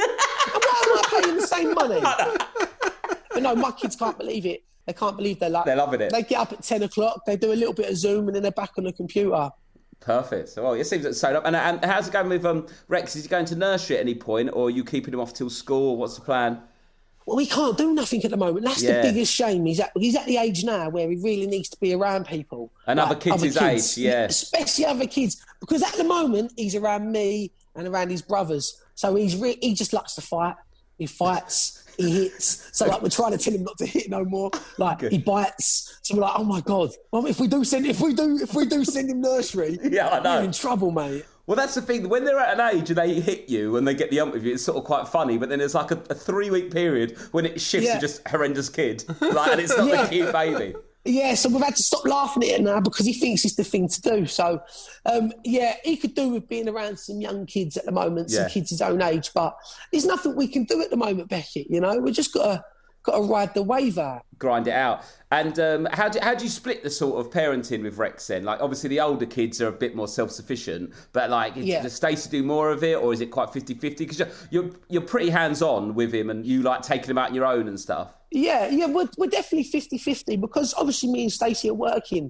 S7: And why am I paying the same money? But no, my kids can't believe it. They can't believe they're
S4: loving it.
S7: They get up at 10 o'clock, they do a little bit of Zoom, and then they're back on the computer.
S4: Perfect. So, well, it seems it's sewn up. And how's it going with Rex? Is he going to nursery at any point, or are you keeping him off till school? What's the plan?
S7: Well, we can't do nothing at the moment. That's the biggest shame. He's at the age now where he really needs to be around people.
S4: And like other kids his age, yeah.
S7: Especially other kids. Because at the moment, he's around me and around his brothers. So he just likes to fight. He fights. He hits. So like we're trying to tell him not to hit no more. Like he bites. So we're like, oh my God. Well, if we do send him nursery,
S4: yeah, I know.
S7: We're in trouble, mate.
S4: Well, that's the thing. When they're at an age and they hit you and they get the ump with you, it's sort of quite funny. But then there's like a 3-week period when it shifts to just horrendous kid. Like, and it's not the cute baby.
S7: Yeah, so we've had to stop laughing at it now because he thinks it's the thing to do. So, he could do with being around some young kids at the moment, some kids his own age. But there's nothing we can do at the moment, Beckett. You know, we just got to ride the wave out.
S4: Grind it out. And how do you split the sort of parenting with Rex then? Like, obviously the older kids are a bit more self-sufficient, but like, does Stacey do more of it, or is it quite 50-50? Because you're pretty hands-on with him, and you like taking him out on your own and stuff.
S7: Yeah, we're definitely 50-50 because obviously me and Stacey are working.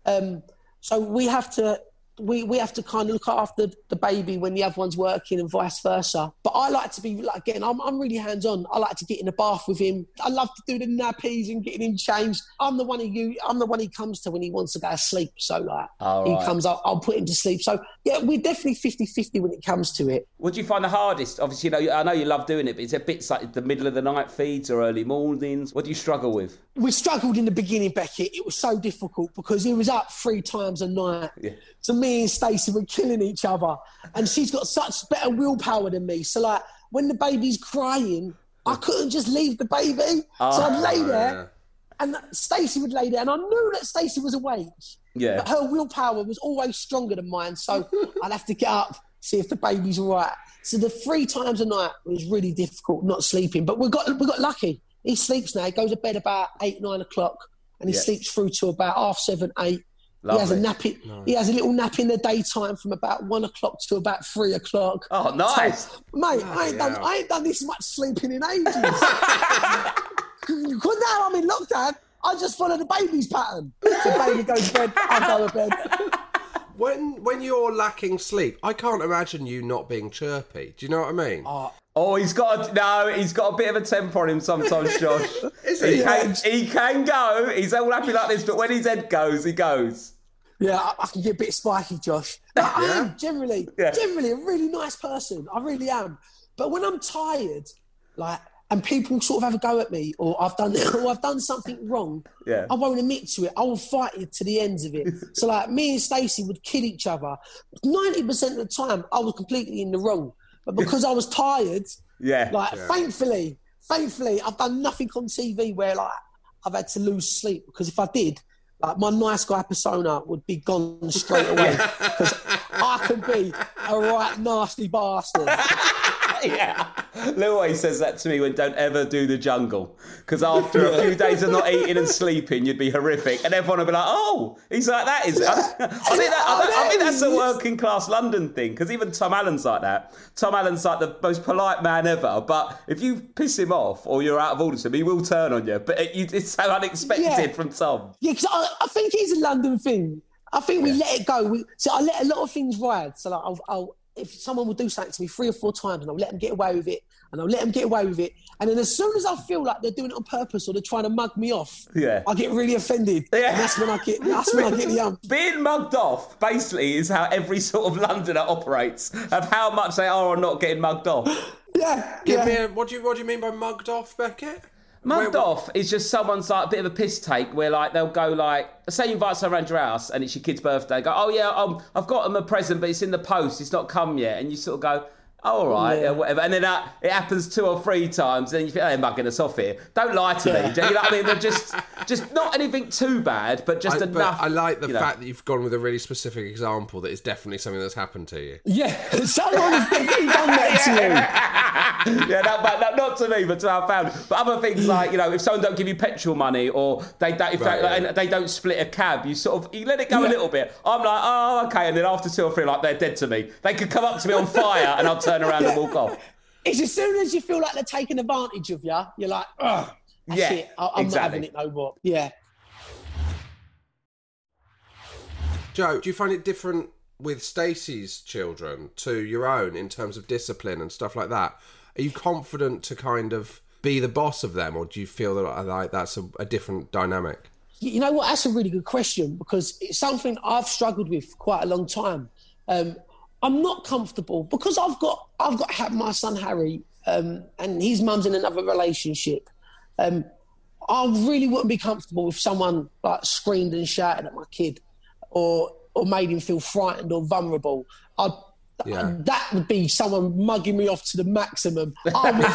S7: So we have to kind of look after the baby when the other one's working and vice versa. But I like to be, like, again, I'm really hands-on. I like to get in the bath with him. I love to do the nappies and getting him changed. I'm the one he comes to when he wants to go to sleep. So, like, he comes up, I'll put him to sleep. So, yeah, we're definitely 50-50 when it comes to it.
S4: What do you find the hardest? Obviously, I know you love doing it, but is there bits like the middle of the night feeds or early mornings? What do you struggle with?
S7: We struggled in the beginning, Beckett. It was so difficult because he was up 3 times a night. Yeah. So me and Stacey were killing each other. And she's got such better willpower than me. So, like, when the baby's crying, I couldn't just leave the baby. So I'd lay there, and Stacey would lay there, and I knew that Stacey was awake. Yeah. But her willpower was always stronger than mine. So I'd have to get up, see if the baby's all right. So the 3 times a night was really difficult, not sleeping. But we got lucky. He sleeps now. He goes to bed about 8, 9 o'clock, and he sleeps through to about 7:30, 8. Lovely. He has a nap. He has a little nap in the daytime from about 1 o'clock to about 3 o'clock.
S4: Oh, nice,
S7: so, mate! I ain't done this much sleeping in ages. Because now I'm in lockdown, I just follow the baby's pattern. The baby goes to bed, I go to bed.
S3: When you're lacking sleep, I can't imagine you not being chirpy. Do you know what I mean?
S4: Oh, he's got a bit of a temper on him sometimes, Josh.
S3: Is he?
S4: He can go. He's all happy like this, but when his head goes, he goes.
S7: Yeah, I can get a bit spiky, Josh. But I am generally a really nice person. I really am. But when I'm tired, like, and people sort of have a go at me, or I've done something wrong, I won't admit to it. I will fight it to the ends of it. So, like, me and Stacey would kill each other. 90% of the time, I was completely in the wrong. But because I was tired, thankfully, I've done nothing on TV where, like, I've had to lose sleep. Because if I did, like, my nice guy persona would be gone straight away. Because I can be a right nasty bastard.
S4: Yeah. Lou always says that to me when don't ever do the jungle. Because after a few days of not eating and sleeping, you'd be horrific. And everyone would be like, oh, he's like that. I think that's a working class London thing. Because even Tom Allen's like that. Tom Allen's like the most polite man ever. But if you piss him off or you're out of order to him, he will turn on you. But it's so unexpected from Tom.
S7: Yeah, because I think it's a London thing. I think we let it go. So I let a lot of things ride. So, like, I'll if someone will do something to me 3 or 4 times and I'll let them get away with it, and then as soon as I feel like they're doing it on purpose or they're trying to mug me off, I get really offended. Yeah. And that's when I get the ump.
S4: Being mugged off basically is how every sort of Londoner operates, of how much they are or not getting mugged off.
S3: What do you mean by mugged off, Beckett?
S4: Mugged off is just someone's like a bit of a piss take where, like, they'll go, like, say you invite someone around your house and it's your kid's birthday, go, oh yeah, I've got them a present but it's in the post, it's not come yet, and you sort of go, oh, all right, whatever, and then it happens 2 or 3 times, and then you think, oh, they're mugging us off here. Don't lie to me. Do you know what I mean? They're just not anything too bad, but just enough.
S3: But I like the fact that you've gone with a really specific example that is definitely something that's happened to you.
S7: Yeah, someone has definitely done that to you.
S4: Yeah, not to me, but to our family. But other things like, if someone don't give you petrol money, or they don't split a cab, you let it go a little bit. I'm like, oh, okay, and then after 2 or 3, like, they're dead to me. They could come up to me on fire, and I'll turn around and walk off.
S7: It's as soon as you feel like they're taking advantage of you, you're like, ugh, that's it. I'm not having it no more. Yeah.
S3: Joe, do you find it different with Stacey's children to your own in terms of discipline and stuff like that? Are you confident to kind of be the boss of them, or do you feel that like that's a different dynamic?
S7: You know what? That's a really good question, because it's something I've struggled with for quite a long time. I'm not comfortable because I've got my son Harry, and his mum's in another relationship. I really wouldn't be comfortable if someone like screamed and shouted at my kid, or made him feel frightened or vulnerable. That would be someone mugging me off to the maximum. I would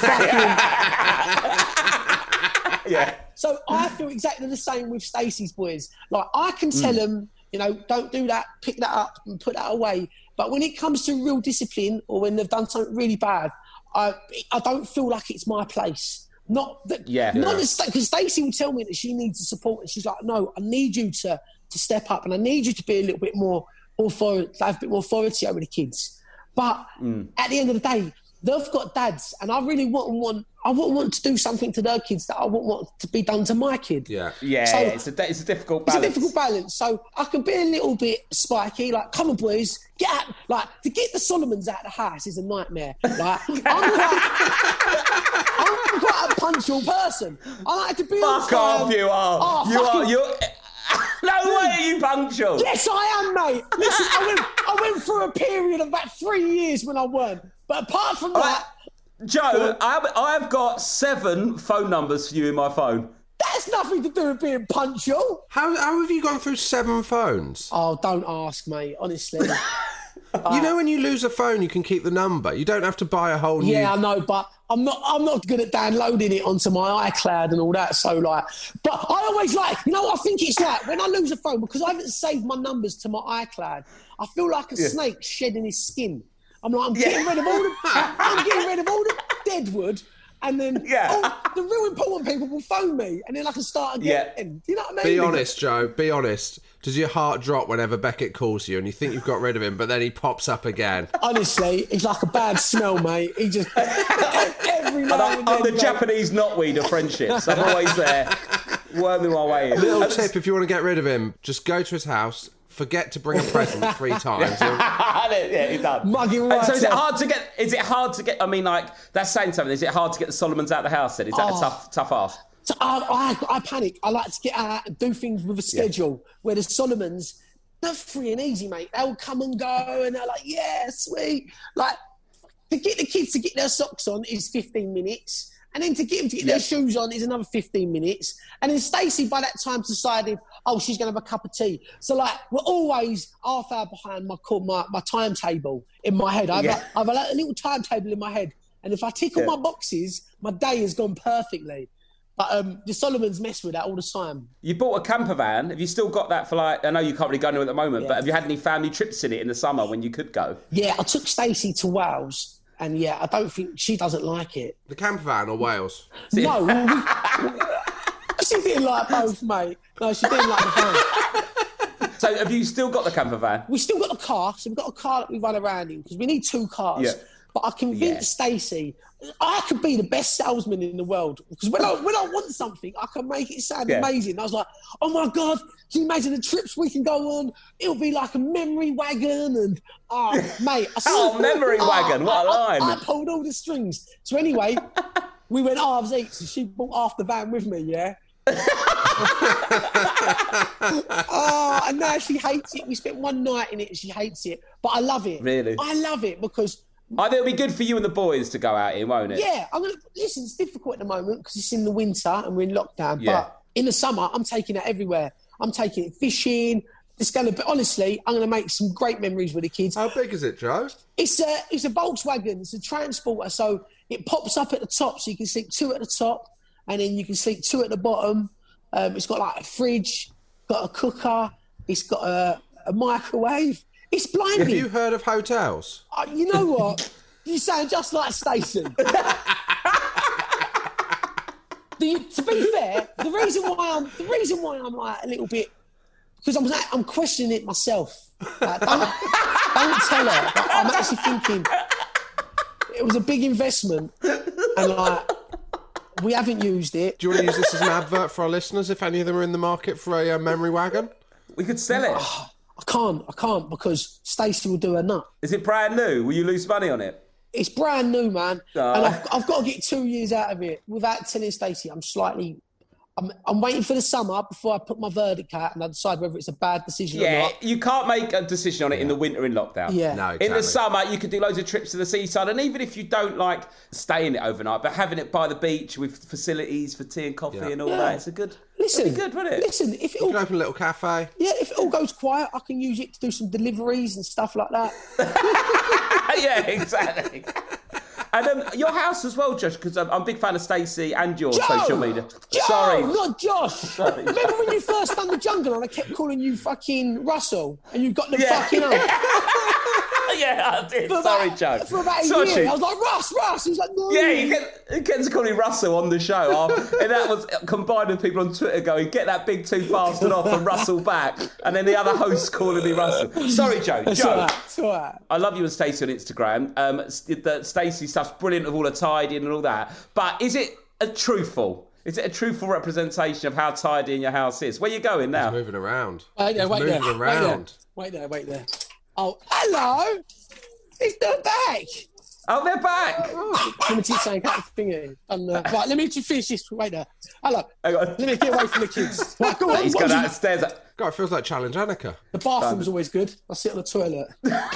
S7: fucking...
S4: Yeah.
S7: So I feel exactly the same with Stacey's boys. Like, I can tell them, you know, don't do that, pick that up and put that away. But when it comes to real discipline, or when they've done something really bad, I don't feel like it's my place. Not that, because Stacey will tell me that she needs the support, and she's like, no, I need you to step up, and I need you to be a little bit more to have a bit more authority over the kids. But at the end of the day, they've got dads, and I really wouldn't want to do something to their kids that I wouldn't want to be done to my kid.
S4: So, it's a difficult balance.
S7: It's a difficult balance. So I can be a little bit spiky, like, come on, boys, get out. Like, to get the Solomons out of the house is a nightmare. Like, I'm quite a punctual person. I like to be on time.
S4: Fuck off, you are.
S7: Oh,
S4: You're... No way are you punctual.
S7: Yes, I am, mate. Listen, I went through a period of about 3 years when I weren't. But apart from that...
S4: Joe, I've got 7 phone numbers for you in my phone.
S7: That's nothing to do with being punctual.
S3: How have you gone through 7 phones?
S7: Oh, don't ask, mate, honestly.
S3: You know, when you lose a phone, you can keep the number. You don't have to buy a whole new...
S7: Yeah, I know, but I'm not good at downloading it onto my iCloud and all that. So, like... But I always like... You know what I think it's like? When I lose a phone, because I haven't saved my numbers to my iCloud, I feel like a snake shedding his skin. I'm like, I'm getting rid of all the deadwood, and then all the real important people will phone me, and then I can start again. Yeah. You know what I mean?
S3: Be honest, Joe. Be honest. Does your heart drop whenever Beckett calls you and you think you've got rid of him, but then he pops up again?
S7: Honestly, he's like a bad smell, mate. He just every now and then.
S4: I'm the Japanese knotweed of friendships. I'm always there, worming my way in.
S3: Little tip: if you want to get rid of him, just go to his house. Forget to bring a present 3 times.
S4: Yeah, he's done.
S7: Mugging right.
S4: So is it hard to get? Is it hard to get? I mean, like, that's saying something. Is it hard to get the Solomons out of the house? Then is that a tough ask?
S7: So I panic. I like to get out and do things with a schedule. Where the Solomons, they're free and easy, mate. They'll come and go, and they're like, yeah, sweet. Like, to get the kids to get their socks on is 15 minutes. And then to get them to get their shoes on is another 15 minutes. And then Stacey, by that time, decided, she's going to have a cup of tea. So, like, we're always half hour behind my timetable in my head. I have a little timetable in my head. And if I tick all my boxes, my day has gone perfectly. But the Solomons mess with that all the time. You
S4: bought a camper van. Have you still got that for, like, I know you can't really go anywhere at the moment, but have you had any family trips in it in the summer when you could go? Yeah,
S7: I took Stacey to Wales. And I don't think she doesn't like it.
S3: The camper van or Wales?
S7: No, she didn't like both, mate. No, she didn't like the van.
S4: So have you still got the camper van?
S7: We still got the car. So we've got a car that we run around in because we need 2 cars. Yeah. But I convinced Stacey I could be the best salesman in the world because when I want something, I can make it sound amazing. I was like, oh my God, can you imagine the trips we can go on? It'll be like a memory wagon and, mate.
S4: Memory wagon, what a line.
S7: I pulled all the strings. So anyway, we went halves each, so she bought half the van with me, yeah? And now she hates it. We spent one night in it and she hates it. But I love it.
S4: Really?
S7: I love it because...
S4: I think it'll be good for you and the boys to go out in, won't it?
S7: Yeah. Listen, it's difficult at the moment because it's in the winter and we're in lockdown. Yeah. But in the summer, I'm taking it everywhere. I'm taking it fishing. Honestly, I'm going to make some great memories with the kids.
S3: How big is it, Joe?
S7: It's a Volkswagen. It's a transporter. So it pops up at the top so you can sleep 2 at the top and then you can sleep 2 at the bottom. It's got like a fridge, got a cooker. It's got a microwave. It's blinding.
S3: Have you heard of hotels?
S7: You know what? You sound just like Stacey. To be fair, the reason why I'm like a little bit because I'm questioning it myself. Like, don't tell her. But I'm actually thinking it was a big investment, and like we haven't used it.
S3: Do you want to use this as an advert for our listeners if any of them are in the market for a memory wagon?
S4: We could sell it.
S7: I can't because Stacey will do her nut.
S4: Is it brand new? Will you lose money on it?
S7: It's brand new, man,
S4: Oh.
S7: and I've got to get 2 years out of it without telling Stacey. I'm waiting for the summer before I put my verdict out and I decide whether it's a bad decision or
S4: Yeah,
S7: not.
S4: you can't make a decision on it in the winter in lockdown.
S7: Yeah.
S3: No, exactly.
S4: In the summer, you could do loads of trips to the seaside, and even if you don't like staying it overnight, but having it by the beach with facilities for tea and coffee and all that, it's a good.
S7: Listen,
S4: it'd be good, wouldn't it?
S7: Listen, if it
S3: You
S7: all
S3: can open a little cafe.
S7: if it all goes quiet, I can use it to do some deliveries and stuff like that.
S4: Yeah, exactly. And your house as well, Josh, because I'm a big fan of Stacey and your social media.
S7: Joe,
S4: Sorry.
S7: not Josh. Remember when you first done the jungle and I kept calling you fucking Russell and you got the fucking up?
S4: Yeah, I did.
S7: For
S4: Sorry,
S7: about-
S4: Joe.
S7: For about a
S4: Sorry.
S7: year, I was like, Russ. He was like, no.
S4: Yeah, you get to call him Russell on the show. And that was combined with people on Twitter going, get that big tooth bastard off and Russell back. And then the other hosts calling me Russell. Sorry, Joe.
S7: It's all right.
S4: I love you and Stacey on Instagram. The Stacey stuff's brilliant with all the tidying and all that. But is it a truthful representation of how tidy your house is? Where you going now?
S3: He's moving around.
S7: Wait there.
S3: Wait there.
S7: Wait there. Oh, hello. It's the back.
S4: Oh, they're back.
S7: Let me keep saying, cut the finger. Right, let me just finish this. Wait there. Hello.
S4: Hang on.
S7: Let me get away from the kids. Right, go on.
S4: He's
S7: What
S4: gone
S7: was it?
S4: downstairs.
S3: God, it feels like Challenge Annika.
S7: The bathroom's always good. I sit on the toilet.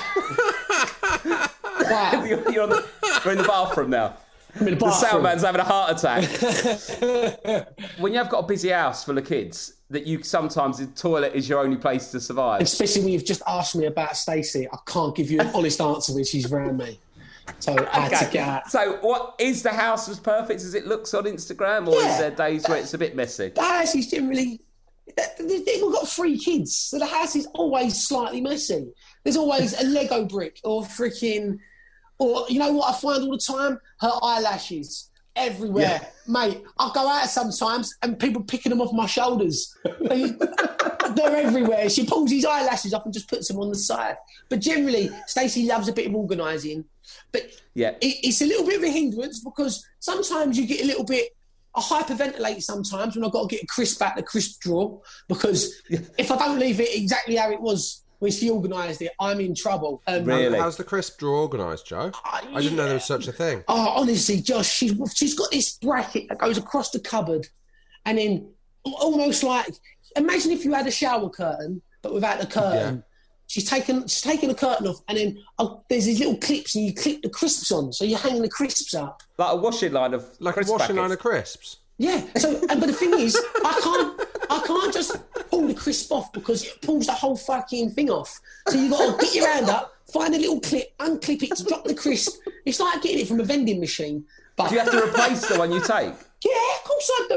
S7: Wow.
S4: You're in the bathroom now.
S7: I'm in the
S4: The
S7: bathroom.
S4: soundman's having a heart attack. When you have got a busy house full of kids, that you sometimes the toilet is your only place to survive.
S7: Especially when you've just asked me about Stacey. I can't give you an honest answer when she's around me. So I had to get out.
S4: So, what is the house as perfect as it looks on Instagram, or is there days where it's a bit messy?
S7: The house is generally... They've all got 3 kids, so the house is always slightly messy. There's always a Lego brick or freaking... Or, you know what I find all the time? Her eyelashes. Everywhere.
S4: Yeah.
S7: Mate, I'll go out sometimes and people picking them off my shoulders. They're everywhere. She pulls these eyelashes up and just puts them on the side. But generally, Stacey loves a bit of organising. But it's a little bit of a hindrance because sometimes you get a little bit... I hyperventilate sometimes when I've got to get a crisp out the crisp drawer because if I don't leave it exactly how it was when she organised it, I'm in trouble.
S4: Really?
S3: How's the crisp drawer organised, Joe? I didn't know there was such a thing.
S7: Oh, honestly, Josh, she's got this bracket that goes across the cupboard and then almost like, imagine if you had a shower curtain, but without the curtain.
S3: Yeah.
S7: She's taken the curtain off and then there's these little clips and you clip the crisps on, so you're hanging the crisps up.
S4: Like a washing line of
S3: Like
S4: crisp
S3: a washing
S4: packets.
S3: line of crisps.
S7: Yeah. So, but the thing is, I can't just pull the crisp off because it pulls the whole fucking thing off. So you got to get your hand up, find a little clip, unclip it, drop the crisp. It's like getting it from a vending machine. But
S4: Do you have to replace the one you take?
S7: yeah, of course I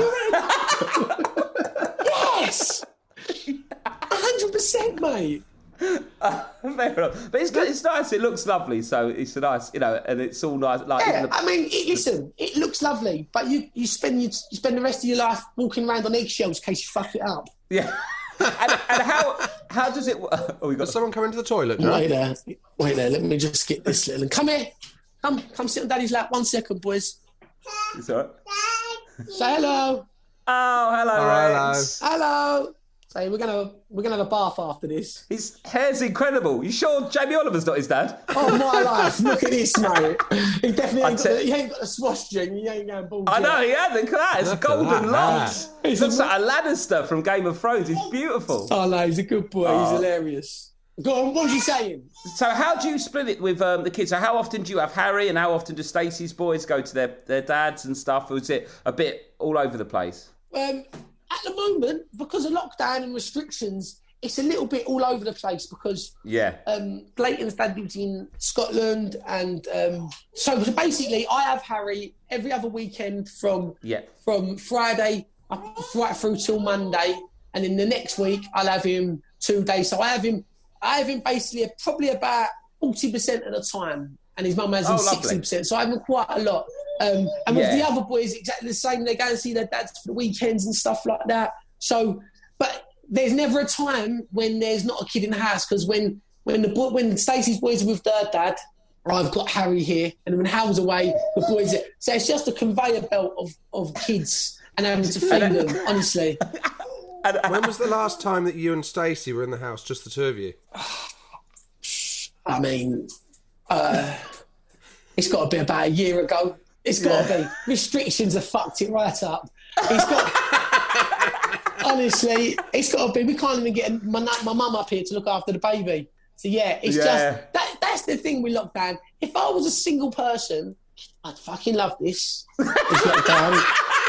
S7: do. Yes, 100%, mate.
S4: Fair enough. But it's nice. It looks lovely. So it's a nice, and it's all nice. Like
S7: Yeah,
S4: even the-
S7: I mean, listen, it looks lovely, but you spend the rest of your life walking around on eggshells in case you fuck it up.
S4: yeah. and how does it? Oh, we got
S3: Does someone come into the toilet, Joe?
S7: Wait there. Let me just get this little. Come here. Come sit on Daddy's lap. 1 second, boys.
S4: It's all right.
S7: Say hello.
S4: Oh, hello, Rex.
S7: Hello. Say we're gonna have a bath after this.
S4: His hair's incredible. You sure Jamie Oliver's not his dad?
S7: Oh my life! Look at this, mate. He definitely he ain't got a swash string. He ain't going balls.
S4: I know
S7: yet.
S4: he hasn't. Look at that. It's
S3: Look at
S4: golden
S3: that.
S4: locks. He
S7: He's
S4: looks
S7: a-
S4: like a Lannister from Game of Thrones. He's beautiful.
S7: Oh no, he's a good boy. He's hilarious. Go on. What was you saying?
S4: So how do you split it with the kids? So how often do you have Harry and how often do Stacey's boys go to their dads and stuff? Or is it a bit all over the place?
S7: At the moment, because of lockdown and restrictions, it's a little bit all over the place because
S4: Yeah.
S7: Clayton's dad lives in Scotland, and so basically, I have Harry every other weekend from Friday up right through till Monday, and then the next week I'll have him 2 days. So I have him basically probably about 40% of the time, and his mum has him 60%. So I have him quite a lot. And with the other boys, exactly the same. They go and see their dads for the weekends and stuff like that. So, but there's never a time when there's not a kid in the house because when Stacey's boys are with their dad, I've got Harry here, and when Hal's away, the boys. So it's just a conveyor belt of kids and having to feed them. Honestly.
S3: When was the last time that you and Stacey were in the house, just the two of you?
S7: I mean, it's got to be about a year ago. It's got to be. Restrictions have fucked it right up. Honestly, it's got to be. We can't even get my mum up here to look after the baby. So it's just that's the thing with lockdown. If I was a single person, I'd fucking love this. Lockdown.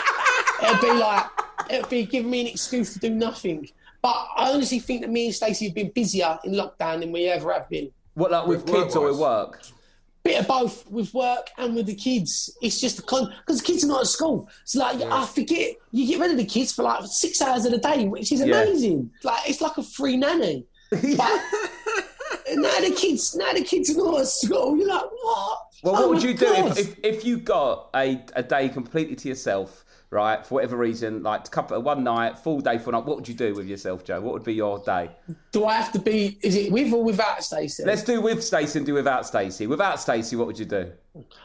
S7: It'd be giving me an excuse to do nothing. But I honestly think that me and Stacey have been busier in lockdown than we ever have been.
S4: What, like with kids or with work?
S7: Bit of both, with work and with the kids. It's just because the kids are not at school. So I forget, you get rid of the kids for like 6 hours of the day, which is amazing. Like it's like a free nanny. But now the kids are not at school. You're like, what?
S4: Well, what would you do if you got a day completely to yourself, right? For whatever reason, like one night, full day, full night. What would you do with yourself, Joe? What would be your day?
S7: Do I have to be? Is it with or without Stacey?
S4: Let's do with Stacey and do without Stacey. Without Stacey, what would you do?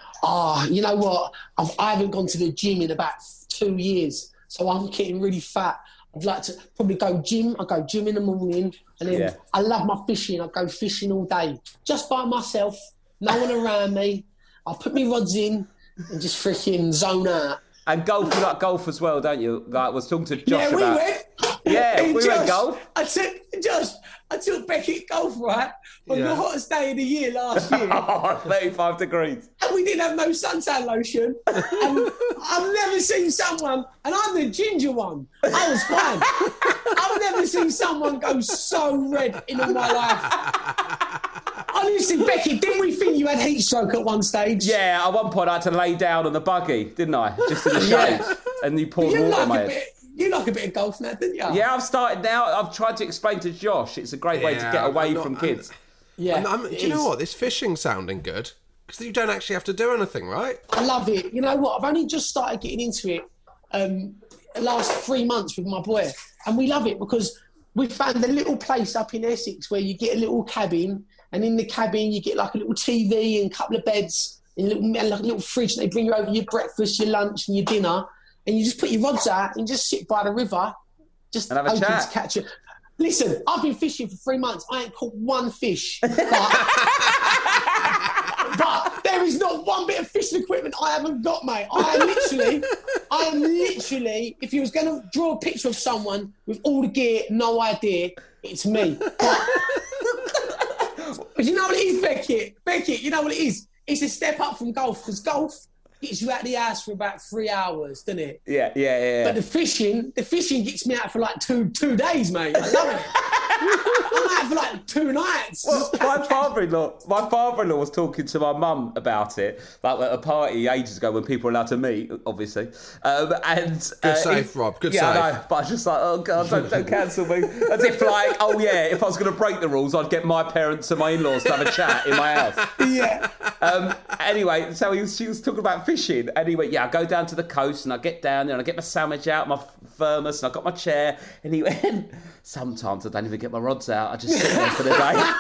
S7: You know what? I haven't gone to the gym in about 2 years, so I'm getting really fat. I'd like to probably go gym. I go gym in the morning, and then I love my fishing. I go fishing all day, just by myself, no one around me. I'll put my rods in and just freaking zone out.
S4: And golf, you like golf as well, don't you? Like, I was talking to Josh
S7: we
S4: about...
S7: went.
S4: We went golf.
S7: I took Becky golf, right, on the hottest day of the year last year.
S4: 35 degrees.
S7: And we didn't have no suntan lotion. And I've never seen someone, and I'm the ginger one. I was fine. I've never seen someone go so red in all my life. Honestly, Becky, didn't we think you had heat stroke at one stage?
S4: Yeah, at one point I had to lay down on the buggy, didn't I? Just in the shade. And you poured water on my head.
S7: You like a bit of golf now, didn't you?
S4: Yeah, I've started now. I've tried to explain to Josh it's a great way to get away from kids.
S3: Do you know what? This fishing sounding good because you don't actually have to do anything, right?
S7: I love it. You know what? I've only just started getting into it the last 3 months with my boy, and we love it because we found a little place up in Essex where you get a little cabin, and in the cabin you get like a little TV and a couple of beds and a little fridge. And they bring you over your breakfast, your lunch, and your dinner. And you just put your rods out and just sit by the river, just
S4: and have a chat.
S7: To catch it. Listen, I've been fishing for 3 months. I ain't caught one fish. But there is not one bit of fishing equipment I haven't got, mate. I am literally, if you was going to draw a picture of someone with all the gear, no idea, it's me. But you know what it is, Beckett? Beckett, you know what it is? It's a step up from golf, because golf gets you out of the house for about 3 hours, doesn't it?
S4: Yeah.
S7: But the fishing gets me out for like two days, mate. I love it. I'm out for like 2 nights.
S4: Well, my father-in-law was talking to my mum about it, like at a party ages ago when people were allowed to meet, obviously.
S3: Good save, Rob. Good save.
S4: I know, but I was just like, oh God, don't cancel me. As if like, oh yeah, if I was going to break the rules, I'd get my parents and my in-laws to have a chat in my house.
S7: Yeah.
S4: Anyway, so she was talking about fishing, and he went, I go down to the coast and I get down there and I get my sandwich out, my thermos, and I got my chair, and he went, sometimes I don't even get my rods out, I just sit there for the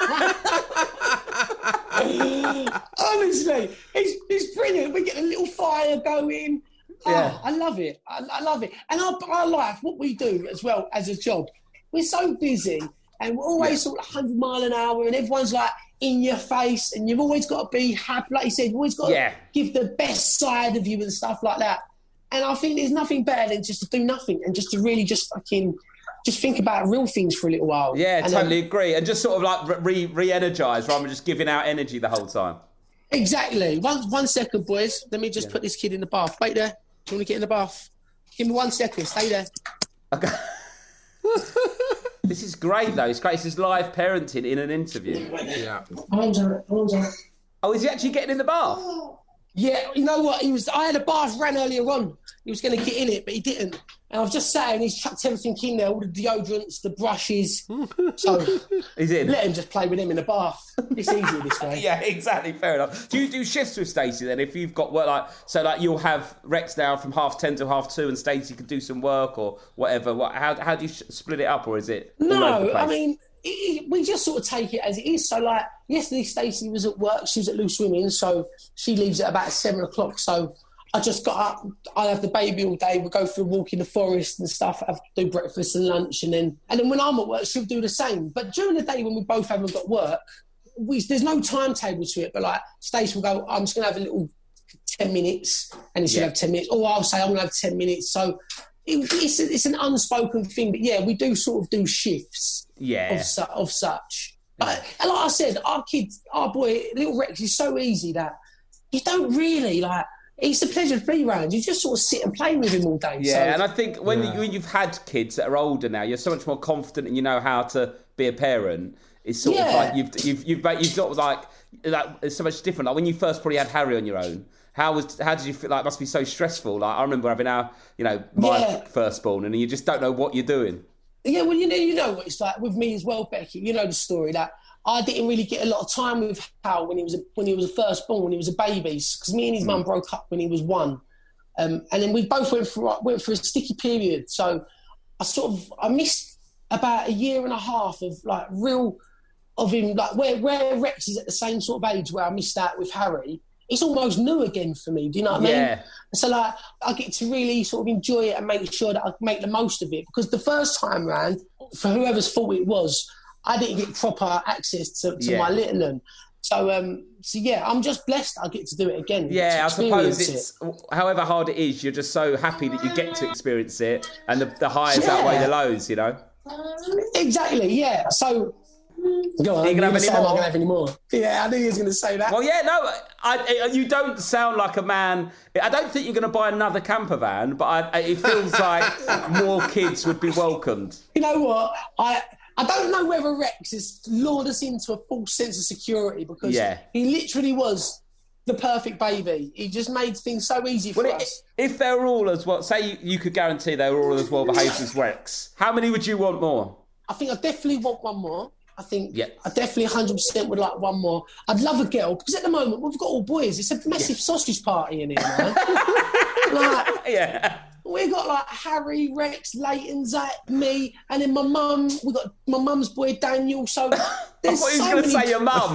S7: day. Honestly, it's brilliant. We get a little fire going. I love it. I love it. And our life, what we do as well as a job, we're so busy and we're always sort of 100 mile an hour and everyone's like in your face and you've always got to be happy. Like you said, you've always got to give the best side of you and stuff like that. And I think there's nothing better than just to do nothing and just to really just think about real things for a little while.
S4: Yeah, and totally agree. And just sort of like re-energise rather than just giving out energy the whole time. Exactly.
S7: 1 second, boys. Let me just put this kid in the bath. Wait there. Do you want to get in the bath? Give me 1 second. Stay there.
S4: Okay. This is great, though. It's great. This is live parenting in an interview.
S3: Yeah.
S4: Oh, is he actually getting in the bath?
S7: Yeah, you know what? I had a bath ran earlier on. He was going to get in it, but he didn't. And I've just sat and he's chucked everything in there, all the deodorants, the brushes. So
S4: he's in.
S7: Let him just play with him in the bath. It's easier this way.
S4: Yeah, exactly. Fair enough. Do you do shifts with Stacey then? If you've got work, like you'll have Rex now from 10:30 to 2:30, and Stacey could do some work or whatever. How do you split it up, or is it?
S7: No, I mean we just sort of take it as it is. So, like, yesterday Stacey was at work. She was at Loose Women, so she leaves at about 7 o'clock. So I just got up. I have the baby all day. We'll go for a walk in the forest and stuff. I do breakfast and lunch, and then when I'm at work, she'll do the same. But during the day when we both haven't got work, there's no timetable to it. But like, Stacey will go, I'm just going to have a little 10 minutes, and then she'll have 10 minutes. Or I'll say I'm going to have 10 minutes. So it's an unspoken thing. But yeah, we do sort of do shifts.
S4: Yeah.
S7: Of such. But like I said, our boy, little Rex, is so easy that you don't really like. It's a pleasure to be around. You just sort of sit and play with him all day.
S4: Yeah,
S7: so,
S4: and I think when you've had kids that are older now, you're so much more confident and you know how to be a parent. It's sort of like you've sort of like it's so much different. Like when you first probably had Harry on your own. How did you feel? Like it must be so stressful. Like I remember having my firstborn, and you just don't know what you're doing.
S7: Yeah, well, you know what it's like with me as well, Becky. You know the story that I didn't really get a lot of time with Hal when he was a firstborn, when he was a baby, because me and his mum broke up when he was 1, and then we both went for a sticky period. So I missed about a year and a half of like of him, like where Rex is at the same sort of age where I missed out with Harry. It's almost new again for me. Do you know what I mean? Yeah. So like, I get to really sort of enjoy it and make sure that I make the most of it, because the first time round, for whoever's fault it was, I didn't get proper access to my little one. So yeah, I'm just blessed I get to do it again.
S4: Yeah, I suppose it's however hard it is, you're just so happy that you get to experience it, and the highs outweigh the lows, you know?
S7: Exactly, yeah. So, go on,
S4: are you going to have any more?
S7: I'm not going to have any more. Yeah, I knew he was going to say that.
S4: Well, yeah, no, you don't sound like a man. I don't think you're going to buy another camper van, but it feels like more kids would be welcomed.
S7: You know what? I don't know whether Rex has lured us into a false sense of security, because he literally was the perfect baby. He just made things so easy for us.
S4: If they were all as well, say you could guarantee they were all as well behaved as Rex, how many would you want more?
S7: I think I definitely want one more. I think I definitely 100% would like one more. I'd love a girl, because at the moment we've got all boys. It's a massive sausage party in here, man. We got like Harry, Rex, Leighton, Zach, me, and then my mum. We got my mum's boy Daniel. So there's
S4: I thought he was going to say your mum.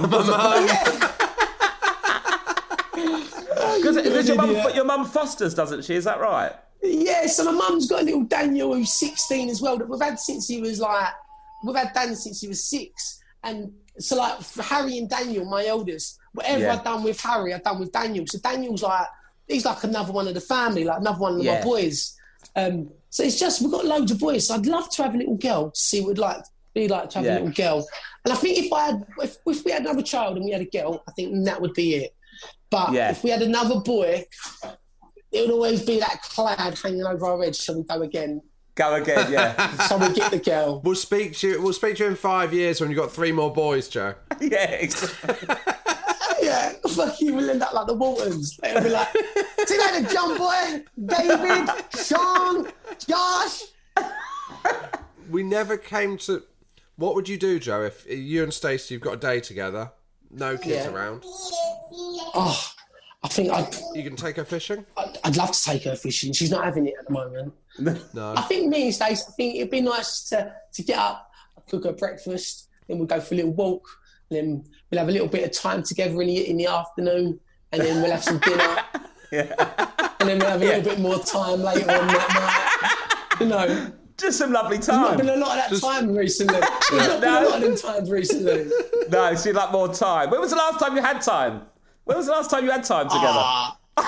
S4: Because your mum fosters, doesn't she? Is that right?
S7: Yeah. So my mum's got a little Daniel who's 16 as well, that we've had since he was like. We've had Dan since he was 6. And so, like, for Harry and Daniel, my eldest, whatever I've done with Harry, I've done with Daniel. So Daniel's like, he's like another one of the family, like another one of my boys. So it's just, we've got loads of boys. So I'd love to have a little girl, to see what it'd be like to have a little girl. And I think if we had another child and we had a girl, I think that would be it. But if we had another boy, it would always be that cloud hanging over our heads. Shall we go again?
S4: Go again, yeah.
S7: So we get the girl.
S3: We'll speak to you in 5 years when you've got 3 more boys, Joe.
S4: Yeah, exactly.
S7: Yeah, fuck you, we'll end up like the Waltons. They'll be like, see you later, John boy, David, Sean, Josh.
S3: We never came to... What would you do, Joe, if you and Stacey, you've got a day together, no kids around?
S7: Oh, I think
S3: You can take her fishing?
S7: I'd love to take her fishing. She's not having it at the moment.
S3: No.
S7: I think me and Stacey, I think it'd be nice to get up, cook her breakfast, then we'll go for a little walk, and then we'll have a little bit of time together in the afternoon, and then we'll have some dinner. And then we'll have a little bit more time later on that night. You know.
S4: Just some lovely
S7: There's
S4: time.
S7: not been a lot of that time recently. There's not been a lot of them times recently.
S4: No, so you'd like more time. When was the last time you had time? When was the last time you had time together?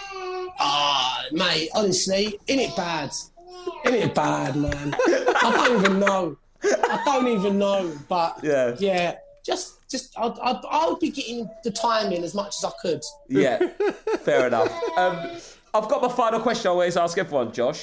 S7: Mate, honestly, ain't it bad? Ain't it bad, man? I don't even know. But yeah, just I'll be getting the time in as much as I could.
S4: Yeah, fair enough. I've got my final question I always ask everyone, Josh.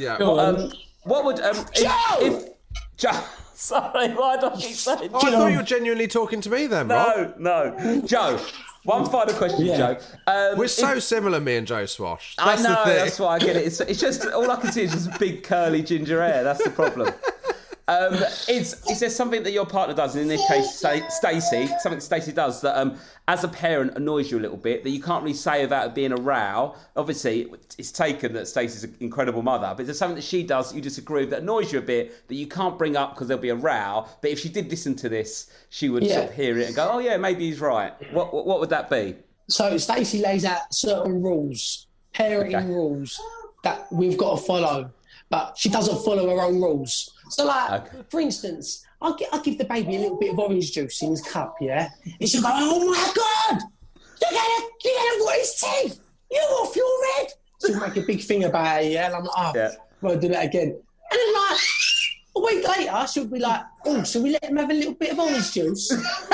S4: What would if Joe? Sorry, why do I keep saying?
S3: Oh, I thought you were genuinely talking to me then, Rob.
S4: No, Joe. One final question, Joe.
S3: We're so similar, me and Joe Swash.
S4: That's the thing. That's why I get it. It's just all I can see is just big curly ginger hair. That's the problem. Is there something that your partner does, and in this case, Stacey, something Stacey does that, as a parent, annoys you a little bit, that you can't really say without it being a row? Obviously, it's taken that Stacey's an incredible mother, but is there something that she does that you disagree with that annoys you a bit that you can't bring up because there'll be a row? But if she did listen to this, she would sort of hear it and go, "Oh yeah, maybe he's right." What would that be? So
S7: Stacey lays out certain rules, parenting rules that we've got to follow, but she doesn't follow her own rules. So, for instance, I'll give the baby a little bit of orange juice in his cup, and she'll go, "Oh my God, you're gonna rot his teeth! You're off your head!" She'll make a big thing about it, and I'm like, I'll do that again. And then, a week later, she'll be like, "Oh, shall we let him have a little bit of orange juice?"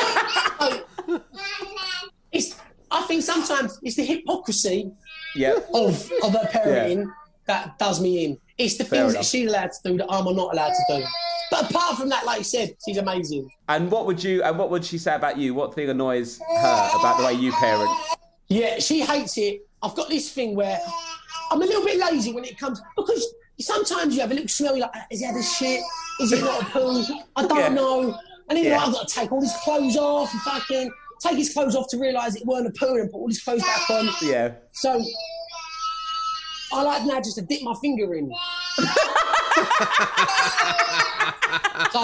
S7: I think sometimes it's the hypocrisy of her parenting that does me in. It's the things that she's allowed to do that I'm not allowed to do. But apart from that, like you said, she's amazing. And what would she say about you? What thing annoys her about the way you parent? Yeah, she hates it. I've got this thing where I'm a little bit lazy when it comes, because sometimes you have a little smell, you're like, has he had a shit? Is it not a poo? I don't know. And then I've got to take all his clothes off and fucking take his clothes off to realise it weren't a poo and put all his clothes back on. Yeah. So I like now just to dip my finger in. So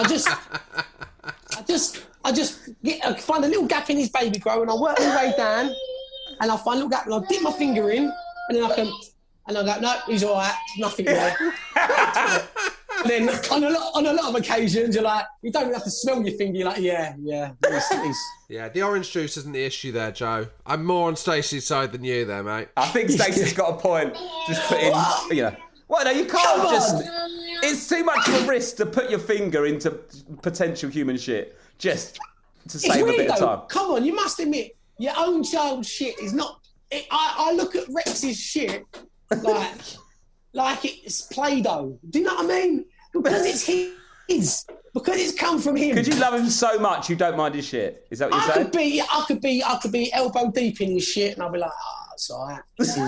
S7: I just find a little gap in his baby grow, and I work my way down, and I find a little gap, and I dip my finger in, and then I go, no, he's all right, nothing there. And then on a lot of occasions, you're like, you don't even have to smell your finger. You're like, yeah.
S3: Yeah, the orange juice isn't the issue there, Joe. I'm more on Stacey's side than you there, mate.
S4: I think Stacey's got a point. Just put in, Well, no, you can't just... It's too much of a risk to put your finger into potential human shit just to save a bit of time.
S7: Come on, you must admit, your own child's shit is not... I look at Rex's shit like it's Play-Doh. Do you know what I mean? Because it's his. Because it's come from him.
S4: Could you love him so much you don't mind his shit? Is that what you're saying?
S7: I could be elbow deep in his shit, and I'll be like, it's all right.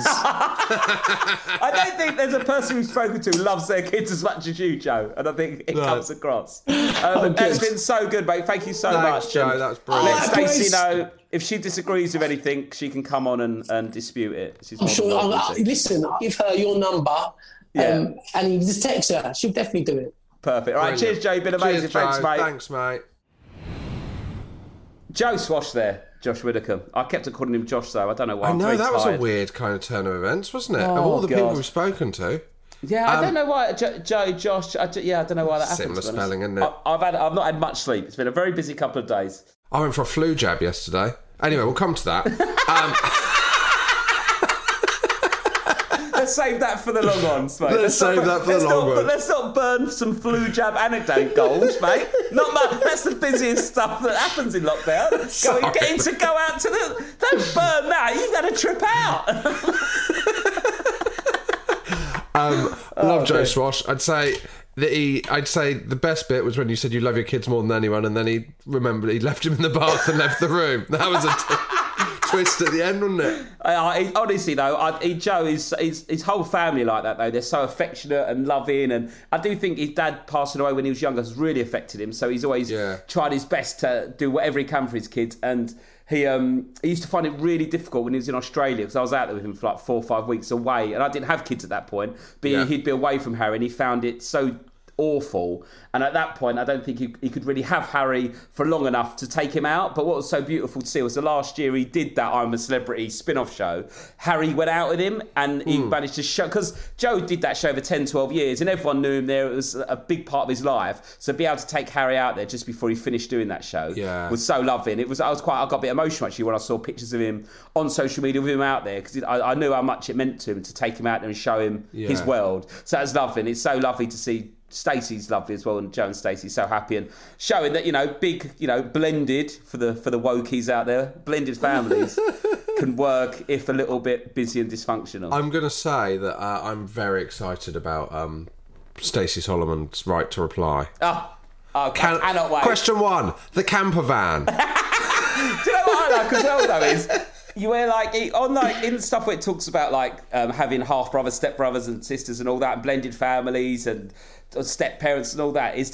S4: I don't think there's a person we've spoken to who loves their kids as much as you, Joe, and I think it comes across. It's been so good, mate. Thank you so much,
S3: Joe. That was brilliant.
S4: Let Stacey know if she disagrees with anything, she can come on and dispute it.
S7: I'm sure. Listen, I'll give her your number, and you just text her. She'll definitely do it.
S4: Perfect. All right, cheers, Joe. You've been amazing.
S3: Cheers,
S4: Thanks, mate.
S3: Thanks, mate.
S4: Joe Swash there, Josh Widdicombe. I kept calling him Josh, though. I don't know why.
S3: I know, that was a weird kind of turn of events, wasn't it? Of all the people we've spoken to.
S4: Yeah, I don't know why. Joe, Josh, I don't know why that happened.
S3: Similar spelling, isn't it?
S4: I've not had much sleep. It's been a very busy couple of days.
S3: I went for a flu jab yesterday. Anyway, we'll come to that.
S4: Let's save that for the long ones, mate.
S3: Let's
S4: not burn some flu jab anecdote goals, mate. That's the busiest stuff that happens in lockdown. Getting to go out to the... Don't burn that. You've got to trip out.
S3: Love Joe Swash. I'd say the best bit was when you said you love your kids more than anyone, and then he remembered he left him in the bath and left the room. That was a twist at the end, wasn't it?
S4: Honestly, though, Joe is his whole family like that, though. They're so affectionate and loving, and I do think his dad passing away when he was younger has really affected him. So he's always tried his best to do whatever he can for his kids, and he used to find it really difficult when he was in Australia, because I was out there with him for like 4 or 5 weeks away, and I didn't have kids at that point, but he'd be away from Harry, and he found it so awful. And at that point, I don't think he could really have Harry for long enough to take him out. But what was so beautiful to see was the last year he did that I'm a Celebrity spin-off show, Harry went out with him, and he managed to show, because Joe did that show for 10, 12 years, and everyone knew him there. It was a big part of his life. So to be able to take Harry out there just before he finished doing that show was so loving. I got a bit emotional, actually, when I saw pictures of him on social media with him out there, because I knew how much it meant to him to take him out there and show him his world. So that's lovely. It's so lovely to see. Stacey's lovely as well, and Joe and Stacey so happy, and showing that big, blended for the wokies out there, blended families can work if a little bit busy and dysfunctional.
S3: I'm going to say that I'm very excited about Stacey Solomon's right to reply.
S4: Cannot wait.
S3: Question 1: the camper van.
S4: Do you know what I like as well, though, is you wear in stuff where it talks about having half brothers, step brothers and sisters and all that, and blended families and step parents and all that, is that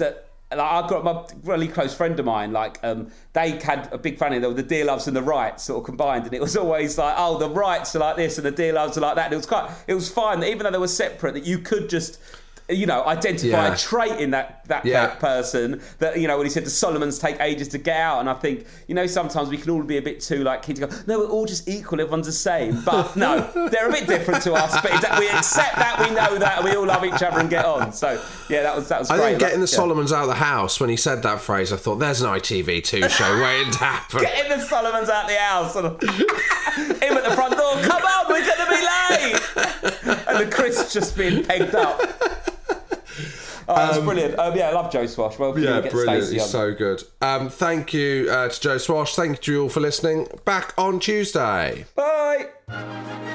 S4: I've got my really close friend of mine, they had a big family, the Dear Loves and the Wrights sort of combined, and it was always like, oh, the Wrights are like this and the Dear Loves are like that. And it was fine that even though they were separate, that you could just, identify a trait in that person that, when he said the Solomons take ages to get out. And I think, sometimes we can all be a bit too keen to go, no, we're all just equal, everyone's the same. But no, they're a bit different to us. But we accept that, we know that, and we all love each other and get on. So, yeah, that was great.
S3: I think getting the Solomons out of the house, when he said that phrase, I thought, there's an ITV2 show waiting to happen.
S4: Getting the Solomons out of the house. Him at the front door, come on, we're going to be late. And the crisps just being pegged up. That's brilliant. I love Joe Swash. Well,
S3: brilliant. He's so good. Thank you to Joe Swash. Thank you all for listening. Back on Tuesday.
S4: Bye.